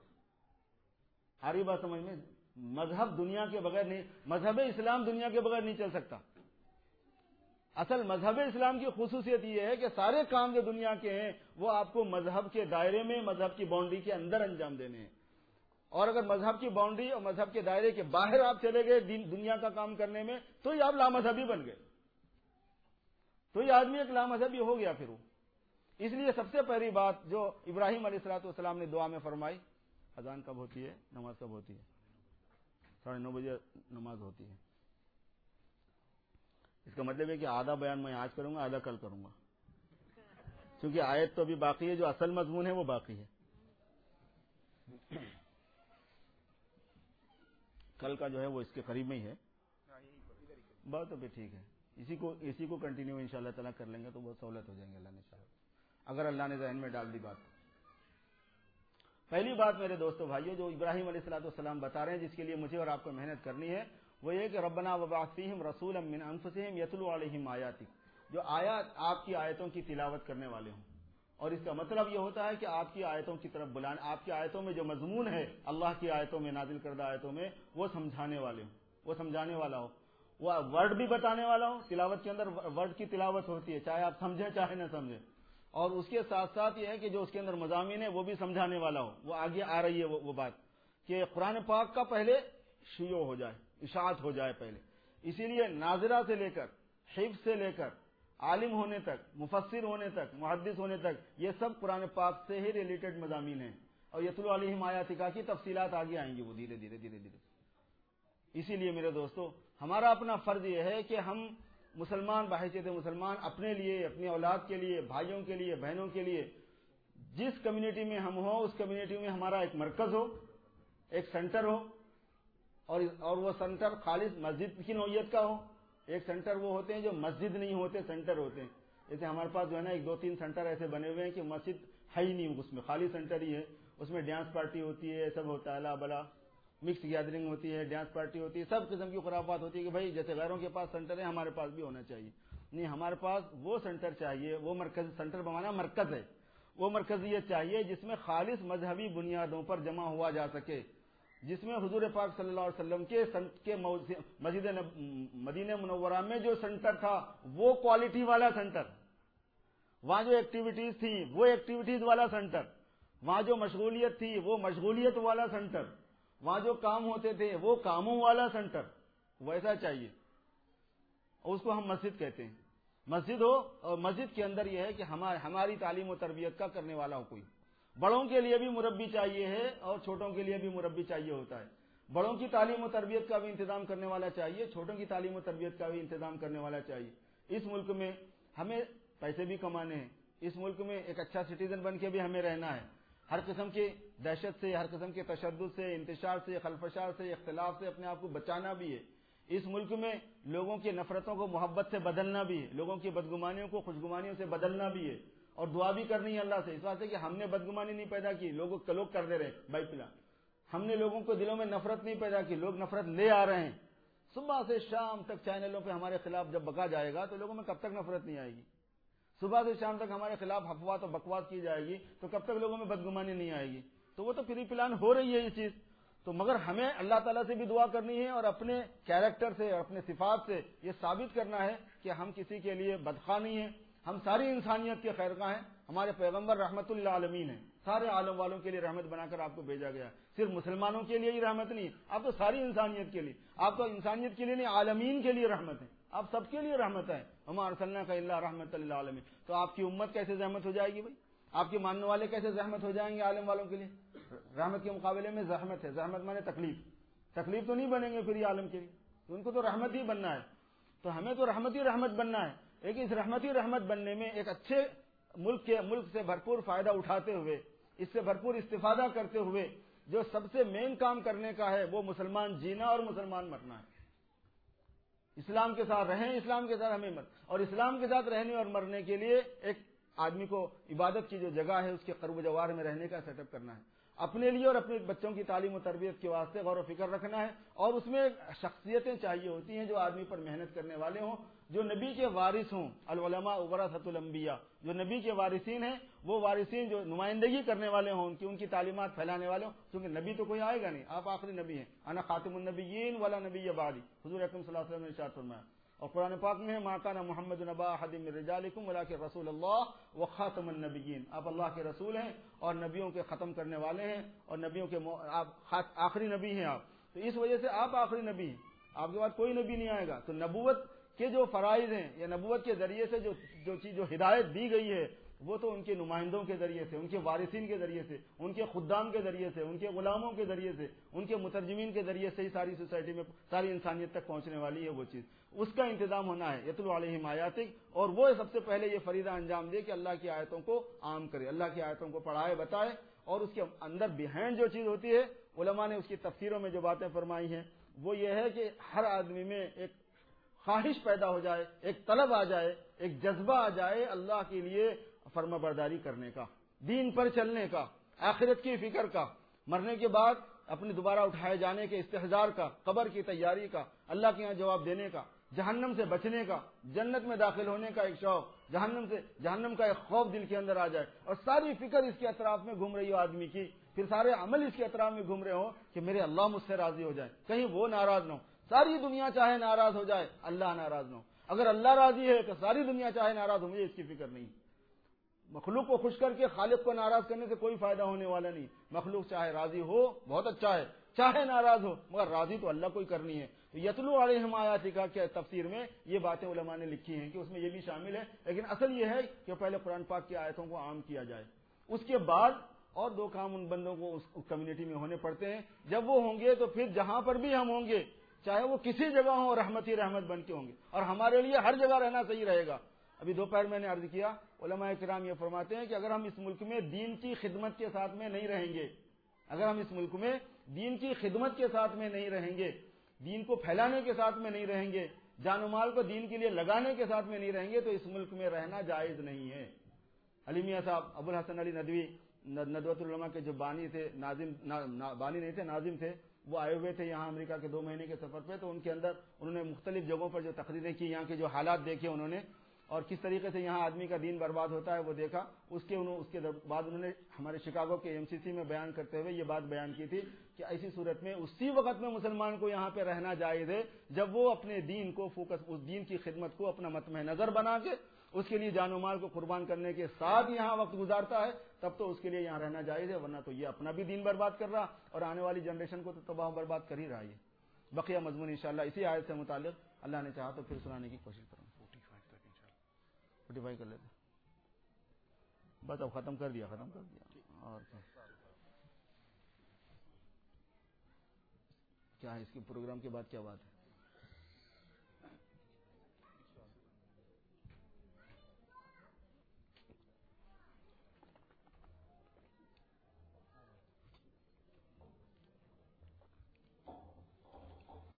ہاری بات سمجھ میں. مذہب دنیا کے بغیر نہیں، مذہب اسلام دنیا کے بغیر نہیں چل سکتا. اصل مذہب اسلام کی خصوصیت یہ ہے کہ سارے کام جو دنیا کے ہیں وہ آپ کو مذہب کے دائرے میں، مذہب کی باؤنڈری کے اندر انجام دینے ہیں. اور اگر مذہب کی باؤنڈری اور مذہب کے دائرے کے باہر آپ چلے گئے دنیا کا کام کرنے میں تو یہ آپ لامذہبی بن گئے، تو یہ آدمی ایک لامذہبی ہو گیا پھر وہ. اس لیے سب سے پہلی بات جو ابراہیم علیہ الصلوۃ والسلام نے دعا میں فرمائی، اذان کب ہوتی ہے، نماز کب ہوتی ہے؟ ساڑھے نو بجے نماز ہوتی ہے. اس کا مطلب ہے کہ آدھا بیان میں آج کروں گا، آدھا کل کروں گا، کیونکہ آیت تو ابھی باقی ہے، جو اصل مضمون ہے وہ باقی ہے. کل کا جو ہے وہ اس کے قریب میں ہی ہے. بات تو بھی ٹھیک ہے، اسی کو اسی کو کنٹینیو انشاءاللہ تعالیٰ کر لیں گے تو بہت سہولت ہو جائیں گے اللہ نے چاہا، اگر اللہ نے ذہن میں ڈال دی بات. پہلی بات میرے دوستو بھائیو جو ابراہیم علیہ الصلوۃ والسلام بتا رہے ہیں، جس کے لیے مجھے اور آپ کو محنت کرنی ہے، وہ یہ کہ ربنا وبعث فیہم رسولا من انفسہم یتلو علیہم آیاتک، جو آیات آپ کی آیتوں کی تلاوت کرنے والے ہوں. اور اس کا مطلب یہ ہوتا ہے کہ آپ کی آیتوں کی طرف بلانے، آپ کی آیتوں میں جو مضمون ہے اللہ کی آیتوں میں، نازل کردہ آیتوں میں، وہ سمجھانے والے ہوں، وہ سمجھانے والا ہو، وہ ورڈ بھی بتانے والا ہو. تلاوت کے اندر ورڈ کی تلاوت ہوتی ہے، چاہے آپ سمجھیں چاہے نہ سمجھیں. اور اس کے ساتھ ساتھ یہ ہے کہ جو اس کے اندر مضامین ہے وہ بھی سمجھانے والا ہو. وہ آگے آ رہی ہے وہ, وہ بات کہ قرآن پاک کا پہلے شیوع ہو جائے, اشاعت ہو جائے پہلے. اسی لیے ناظرہ سے لے کر حفظ سے لے کر عالم ہونے تک, مفسر ہونے تک, محدث ہونے تک, یہ سب قرآن پاک سے ہی ریلیٹڈ مضامین ہیں. اور یتلو علیہم آیاتک کی تفصیلات آگے آئیں گی وہ دھیرے دھیرے دھیرے دھیرے. اسی لیے میرے دوستو, ہمارا اپنا فرض یہ ہے کہ ہم مسلمان بحیثیت مسلمان اپنے لیے, اپنی اولاد کے لیے, بھائیوں کے لیے, بہنوں کے لیے, جس کمیونٹی میں ہم ہوں اس کمیونٹی میں ہمارا ایک مرکز ہو, ایک سینٹر ہو, اور اور وہ سینٹر خالص مسجد کی نوعیت کا ہو. ایک سینٹر وہ ہوتے ہیں جو مسجد نہیں ہوتے, سینٹر ہوتے ہیں. جیسے ہمارے پاس جو ہے نا ایک دو تین سینٹر ایسے بنے ہوئے ہیں کہ مسجد ہے ہی نہیں, اس میں خالی سینٹر ہی ہے. اس میں ڈانس پارٹی ہوتی ہے, سب ہوتا ہے, الا بلا مکس گیدرنگ ہوتی ہے, ڈانس پارٹی ہوتی ہے, سب قسم کی خرافات ہوتی ہے کہ بھائی جیسے غیروں کے پاس سینٹر ہے ہمارے پاس بھی ہونا چاہیے. نہیں, ہمارے پاس وہ سینٹر چاہیے, وہ مرکز, سینٹر بنانا مرکز ہے, وہ مرکزیت چاہیے جس میں خالص مذہبی بنیادوں پر جمع ہوا جا سکے, جس میں حضور پاک صلی اللہ علیہ وسلم کے کے مسجد مدینہ منورہ میں جو سینٹر تھا وہ کوالٹی والا سینٹر, وہاں جو ایکٹیویٹیز تھی وہ ایکٹیویٹیز والا سینٹر, وہاں جو مشغولیت تھی وہ مشغولیت والا سینٹر, وہاں جو کام ہوتے تھے وہ کاموں والا سینٹر, ویسا چاہیے. اس کو ہم مسجد کہتے ہیں. مسجد ہو, اور مسجد کے اندر یہ ہے کہ ہماری تعلیم و تربیت کا کرنے والا ہو کوئی. بڑوں کے لیے بھی مربی چاہیے ہے اور چھوٹوں کے لیے بھی مربی چاہیے ہوتا ہے. بڑوں کی تعلیم و تربیت کا بھی انتظام کرنے والا چاہیے, چھوٹوں کی تعلیم و تربیت کا بھی انتظام کرنے والا چاہیے. اس ملک میں ہمیں پیسے بھی کمانے ہیں, اس ملک میں ایک اچھا سٹیزن بن کے بھی ہمیں رہنا ہے. ہر قسم کی دہشت سے, ہر قسم کے تشدد سے, انتشار سے, خلفشار سے, اختلاف سے اپنے آپ کو بچانا بھی ہے. اس ملک میں لوگوں کی نفرتوں کو محبت سے بدلنا بھی ہے, لوگوں کی بدگمانیوں کو خوشگمانیوں سے بدلنا بھی ہے, اور دعا بھی کرنی ہے اللہ سے. اس واسطے کہ ہم نے بدگمانی نہیں پیدا کی, لوگوں لوگ کر دے رہے بائی پلا. ہم نے لوگوں کو دلوں میں نفرت نہیں پیدا کی, لوگ نفرت لے آ رہے ہیں. صبح سے شام تک چینلوں پہ ہمارے خلاف جب بکا جائے گا تو لوگوں میں کب تک نفرت نہیں آئے گی؟ صبح سے شام تک ہمارے خلاف افواہ و بکواس کی جائے گی تو کب تک لوگوں میں بدگمانی نہیں آئے گی؟ تو وہ تو پری پلان ہو رہی ہے یہ چیز. تو مگر ہمیں اللہ تعالیٰ سے بھی دعا کرنی ہے اور اپنے کیریکٹر سے اور اپنے صفات سے یہ ثابت کرنا ہے کہ ہم کسی کے لیے بدخواہ نہیں ہیں, ہم ساری انسانیت کے خیر خواہ ہیں. ہمارے پیغمبر رحمت اللہ عالمین ہیں, سارے عالم والوں کے لیے رحمت بنا کر آپ کو بھیجا گیا. صرف مسلمانوں کے لیے ہی رحمت نہیں, آپ تو ساری انسانیت کے لیے, آپ تو انسانیت کے لیے نہیں عالمین کے لیے رحمت ہے, آپ سب کے لیے رحمت ہے. وما ارسلناک الا رحمت للعالمین. تو آپ کی امت کیسے زحمت ہو جائے گی بھائی؟ آپ کے ماننے والے کیسے زحمت ہو جائیں گے عالم والوں کے لیے؟ رحمت کے مقابلے میں زحمت ہے. زحمت مانے تکلیف, تکلیف تو نہیں بنیں گے پھر یہ عالم کے لیے, تو ان کو تو رحمت ہی بننا ہے. تو ہمیں تو رحمت ہی رحمت بننا ہے. لیکن اس رحمت ہی رحمت بننے میں ایک اچھے ملک کے ملک سے بھرپور فائدہ اٹھاتے ہوئے, اس سے بھرپور استفادہ کرتے ہوئے جو سب سے مین کام کرنے کا ہے وہ مسلمان جینا اور مسلمان مرنا ہے. اسلام کے ساتھ رہیں, اسلام کے ساتھ ہمیں مر, اور اسلام کے ساتھ رہنے اور مرنے کے لیے ایک آدمی کو عبادت کی جو جگہ ہے اس کے قرب و جوار میں رہنے کا سیٹ اپ کرنا ہے. اپنے لیے اور اپنے بچوں کی تعلیم و تربیت کے واسطے غور و فکر رکھنا ہے. اور اس میں شخصیتیں چاہیے ہوتی ہیں جو آدمی پر محنت کرنے والے ہوں, جو نبی کے وارث ہوں. العلماء ورثۃ الانبیاء, جو نبی کے وارثین ہیں وہ وارثین جو نمائندگی کرنے والے ہوں, ان کی ان کی تعلیمات پھیلانے والے ہوں. کیونکہ نبی تو کوئی آئے گا نہیں, آپ آخری نبی ہیں. انا خاتم النبیین ولا نبی بعدی, حضور اکرم صلی اللہ علیہ وسلم نے ارشاد فرمایا. اور قرآن پاک میں ما کان محمد نبا احد من رجالکم ولکن رسول اللہ وخاتم النبیین. آپ اللہ کے رسول ہیں اور نبیوں کے ختم کرنے والے ہیں, اور نبیوں کے آپ آخری نبی ہیں آپ. تو اس وجہ سے آپ آخری نبی ہیں, آپ کے بعد کوئی نبی نہیں آئے گا. تو نبوت کے جو فرائض ہیں یا نبوت کے ذریعے سے جو جو چیز جو ہدایت دی گئی ہے وہ تو ان کے نمائندوں کے ذریعے سے, ان کے وارثین کے ذریعے سے, ان کے خدام کے ذریعے سے, ان کے غلاموں کے ذریعے سے, ان کے مترجمین کے ذریعے سے ہی ساری سوسائٹی میں ساری انسانیت تک پہنچنے والی ہے وہ چیز. اس کا انتظام ہونا ہے. یتلو علیہم آیاتک, اور وہ سب سے پہلے یہ فریضہ انجام دے کہ اللہ کی آیتوں کو عام کرے, اللہ کی آیتوں کو پڑھائے بتائے. اور اس کے اندر بیہائنڈ جو چیز ہوتی ہے, علماء نے اس کی تفسیروں میں جو باتیں فرمائی ہیں وہ یہ ہے کہ ہر آدمی میں ایک خواہش پیدا ہو جائے, ایک طلب آ جائے, ایک جذبہ آ جائے اللہ کے لیے فرما برداری کرنے کا, دین پر چلنے کا, آخرت کی فکر کا, مرنے کے بعد اپنے دوبارہ اٹھائے جانے کے استحضار کا, قبر کی تیاری کا, اللہ کے یہاں جواب دینے کا, جہنم سے بچنے کا, جنت میں داخل ہونے کا ایک شوق, جہنم سے جہنم کا ایک خوف دل کے اندر آ جائے, اور ساری فکر اس کے اطراف میں گھوم رہی ہو آدمی کی, پھر سارے عمل اس کے اطراف میں گھوم رہے ہوں کہ میرے اللہ مجھ سے راضی ہو جائے, کہیں وہ ناراض نہ ہو. ساری دنیا چاہے ناراض ہو جائے, اللہ ناراض نہ ہو. اگر اللہ راضی ہے تو ساری دنیا چاہے ناراض ہو, مجھے اس کی فکر نہیں. مخلوق کو خوش کر کے خالق کو ناراض کرنے سے کوئی فائدہ ہونے والا نہیں. مخلوق چاہے راضی ہو بہت اچھا ہے, چاہے ناراض ہو, مگر راضی تو اللہ کو ہی کرنی ہے. تو یتلو علیہم آیاتک کا تفسیر میں یہ باتیں علماء نے لکھی ہیں کہ اس میں یہ بھی شامل ہے, لیکن اصل یہ ہے کہ پہلے قرآن پاک کی آیتوں کو عام کیا جائے, اس کے بعد اور دو کام ان بندوں کو اس کمیونٹی میں ہونے پڑتے ہیں. جب وہ ہوں گے تو پھر جہاں پر بھی ہم ہوں گے, چاہے وہ کسی جگہ ہوں, رحمت ہی رحمت بن کے ہوں گے, اور ہمارے لیے ہر جگہ رہنا صحیح رہے گا. ابھی دوپہر میں نے عرض کیا, علماء کرام یہ فرماتے ہیں کہ اگر ہم اس ملک میں دین کی خدمت کے ساتھ میں نہیں رہیں گے, اگر ہم اس ملک میں دین کی خدمت کے ساتھ میں نہیں رہیں گے, دین کو پھیلانے کے ساتھ میں نہیں رہیں گے, جان و مال کو دین کے لیے لگانے کے ساتھ میں نہیں رہیں گے, تو اس ملک میں رہنا جائز نہیں ہے. علی میاں صاحب ابو الحسن علی ندوی ندوۃ العلماء کے جو بانی تھے, ناظم نا, نا, بانی نہیں تھے, ناظم تھے, وہ آئے ہوئے تھے یہاں امریکہ کے دو مہینے کے سفر پہ. تو ان کے اندر انہوں نے مختلف جگہوں پر جو تقریریں کی, یہاں کے جو حالات دیکھے انہوں نے, اور کس طریقے سے یہاں آدمی کا دین برباد ہوتا ہے وہ دیکھا. اس کے انہوں, اس کے بعد انہوں نے ہمارے شکاگو کے ایم سی سی میں بیان کرتے ہوئے یہ بات بیان کی تھی کہ ایسی صورت میں اسی وقت میں مسلمان کو یہاں پہ رہنا جائز ہے جب وہ اپنے دین کو فوکس, اس دین کی خدمت کو اپنا مطمع نظر بنا کے اس کے لیے جان و مال کو قربان کرنے کے ساتھ یہاں وقت گزارتا ہے, تب تو اس کے لیے یہاں رہنا جائز ہے, ورنہ تو یہ اپنا بھی دین برباد کر رہا اور آنے والی جنریشن کو تو تباہ برباد کر ہی رہا ہے. بقیہ مضمون انشاءاللہ اسی آیت سے متعلق اللہ نے چاہا تو پھر سنانے کی کوشش کروں. فورٹی فائیو تک انشاءاللہ فورٹی فائیو کر لیتے, بس اب ختم کر دیا ختم کر دیا اور کیا کیا ہے اس کے پروگرام کے بعد کیا بات ہے.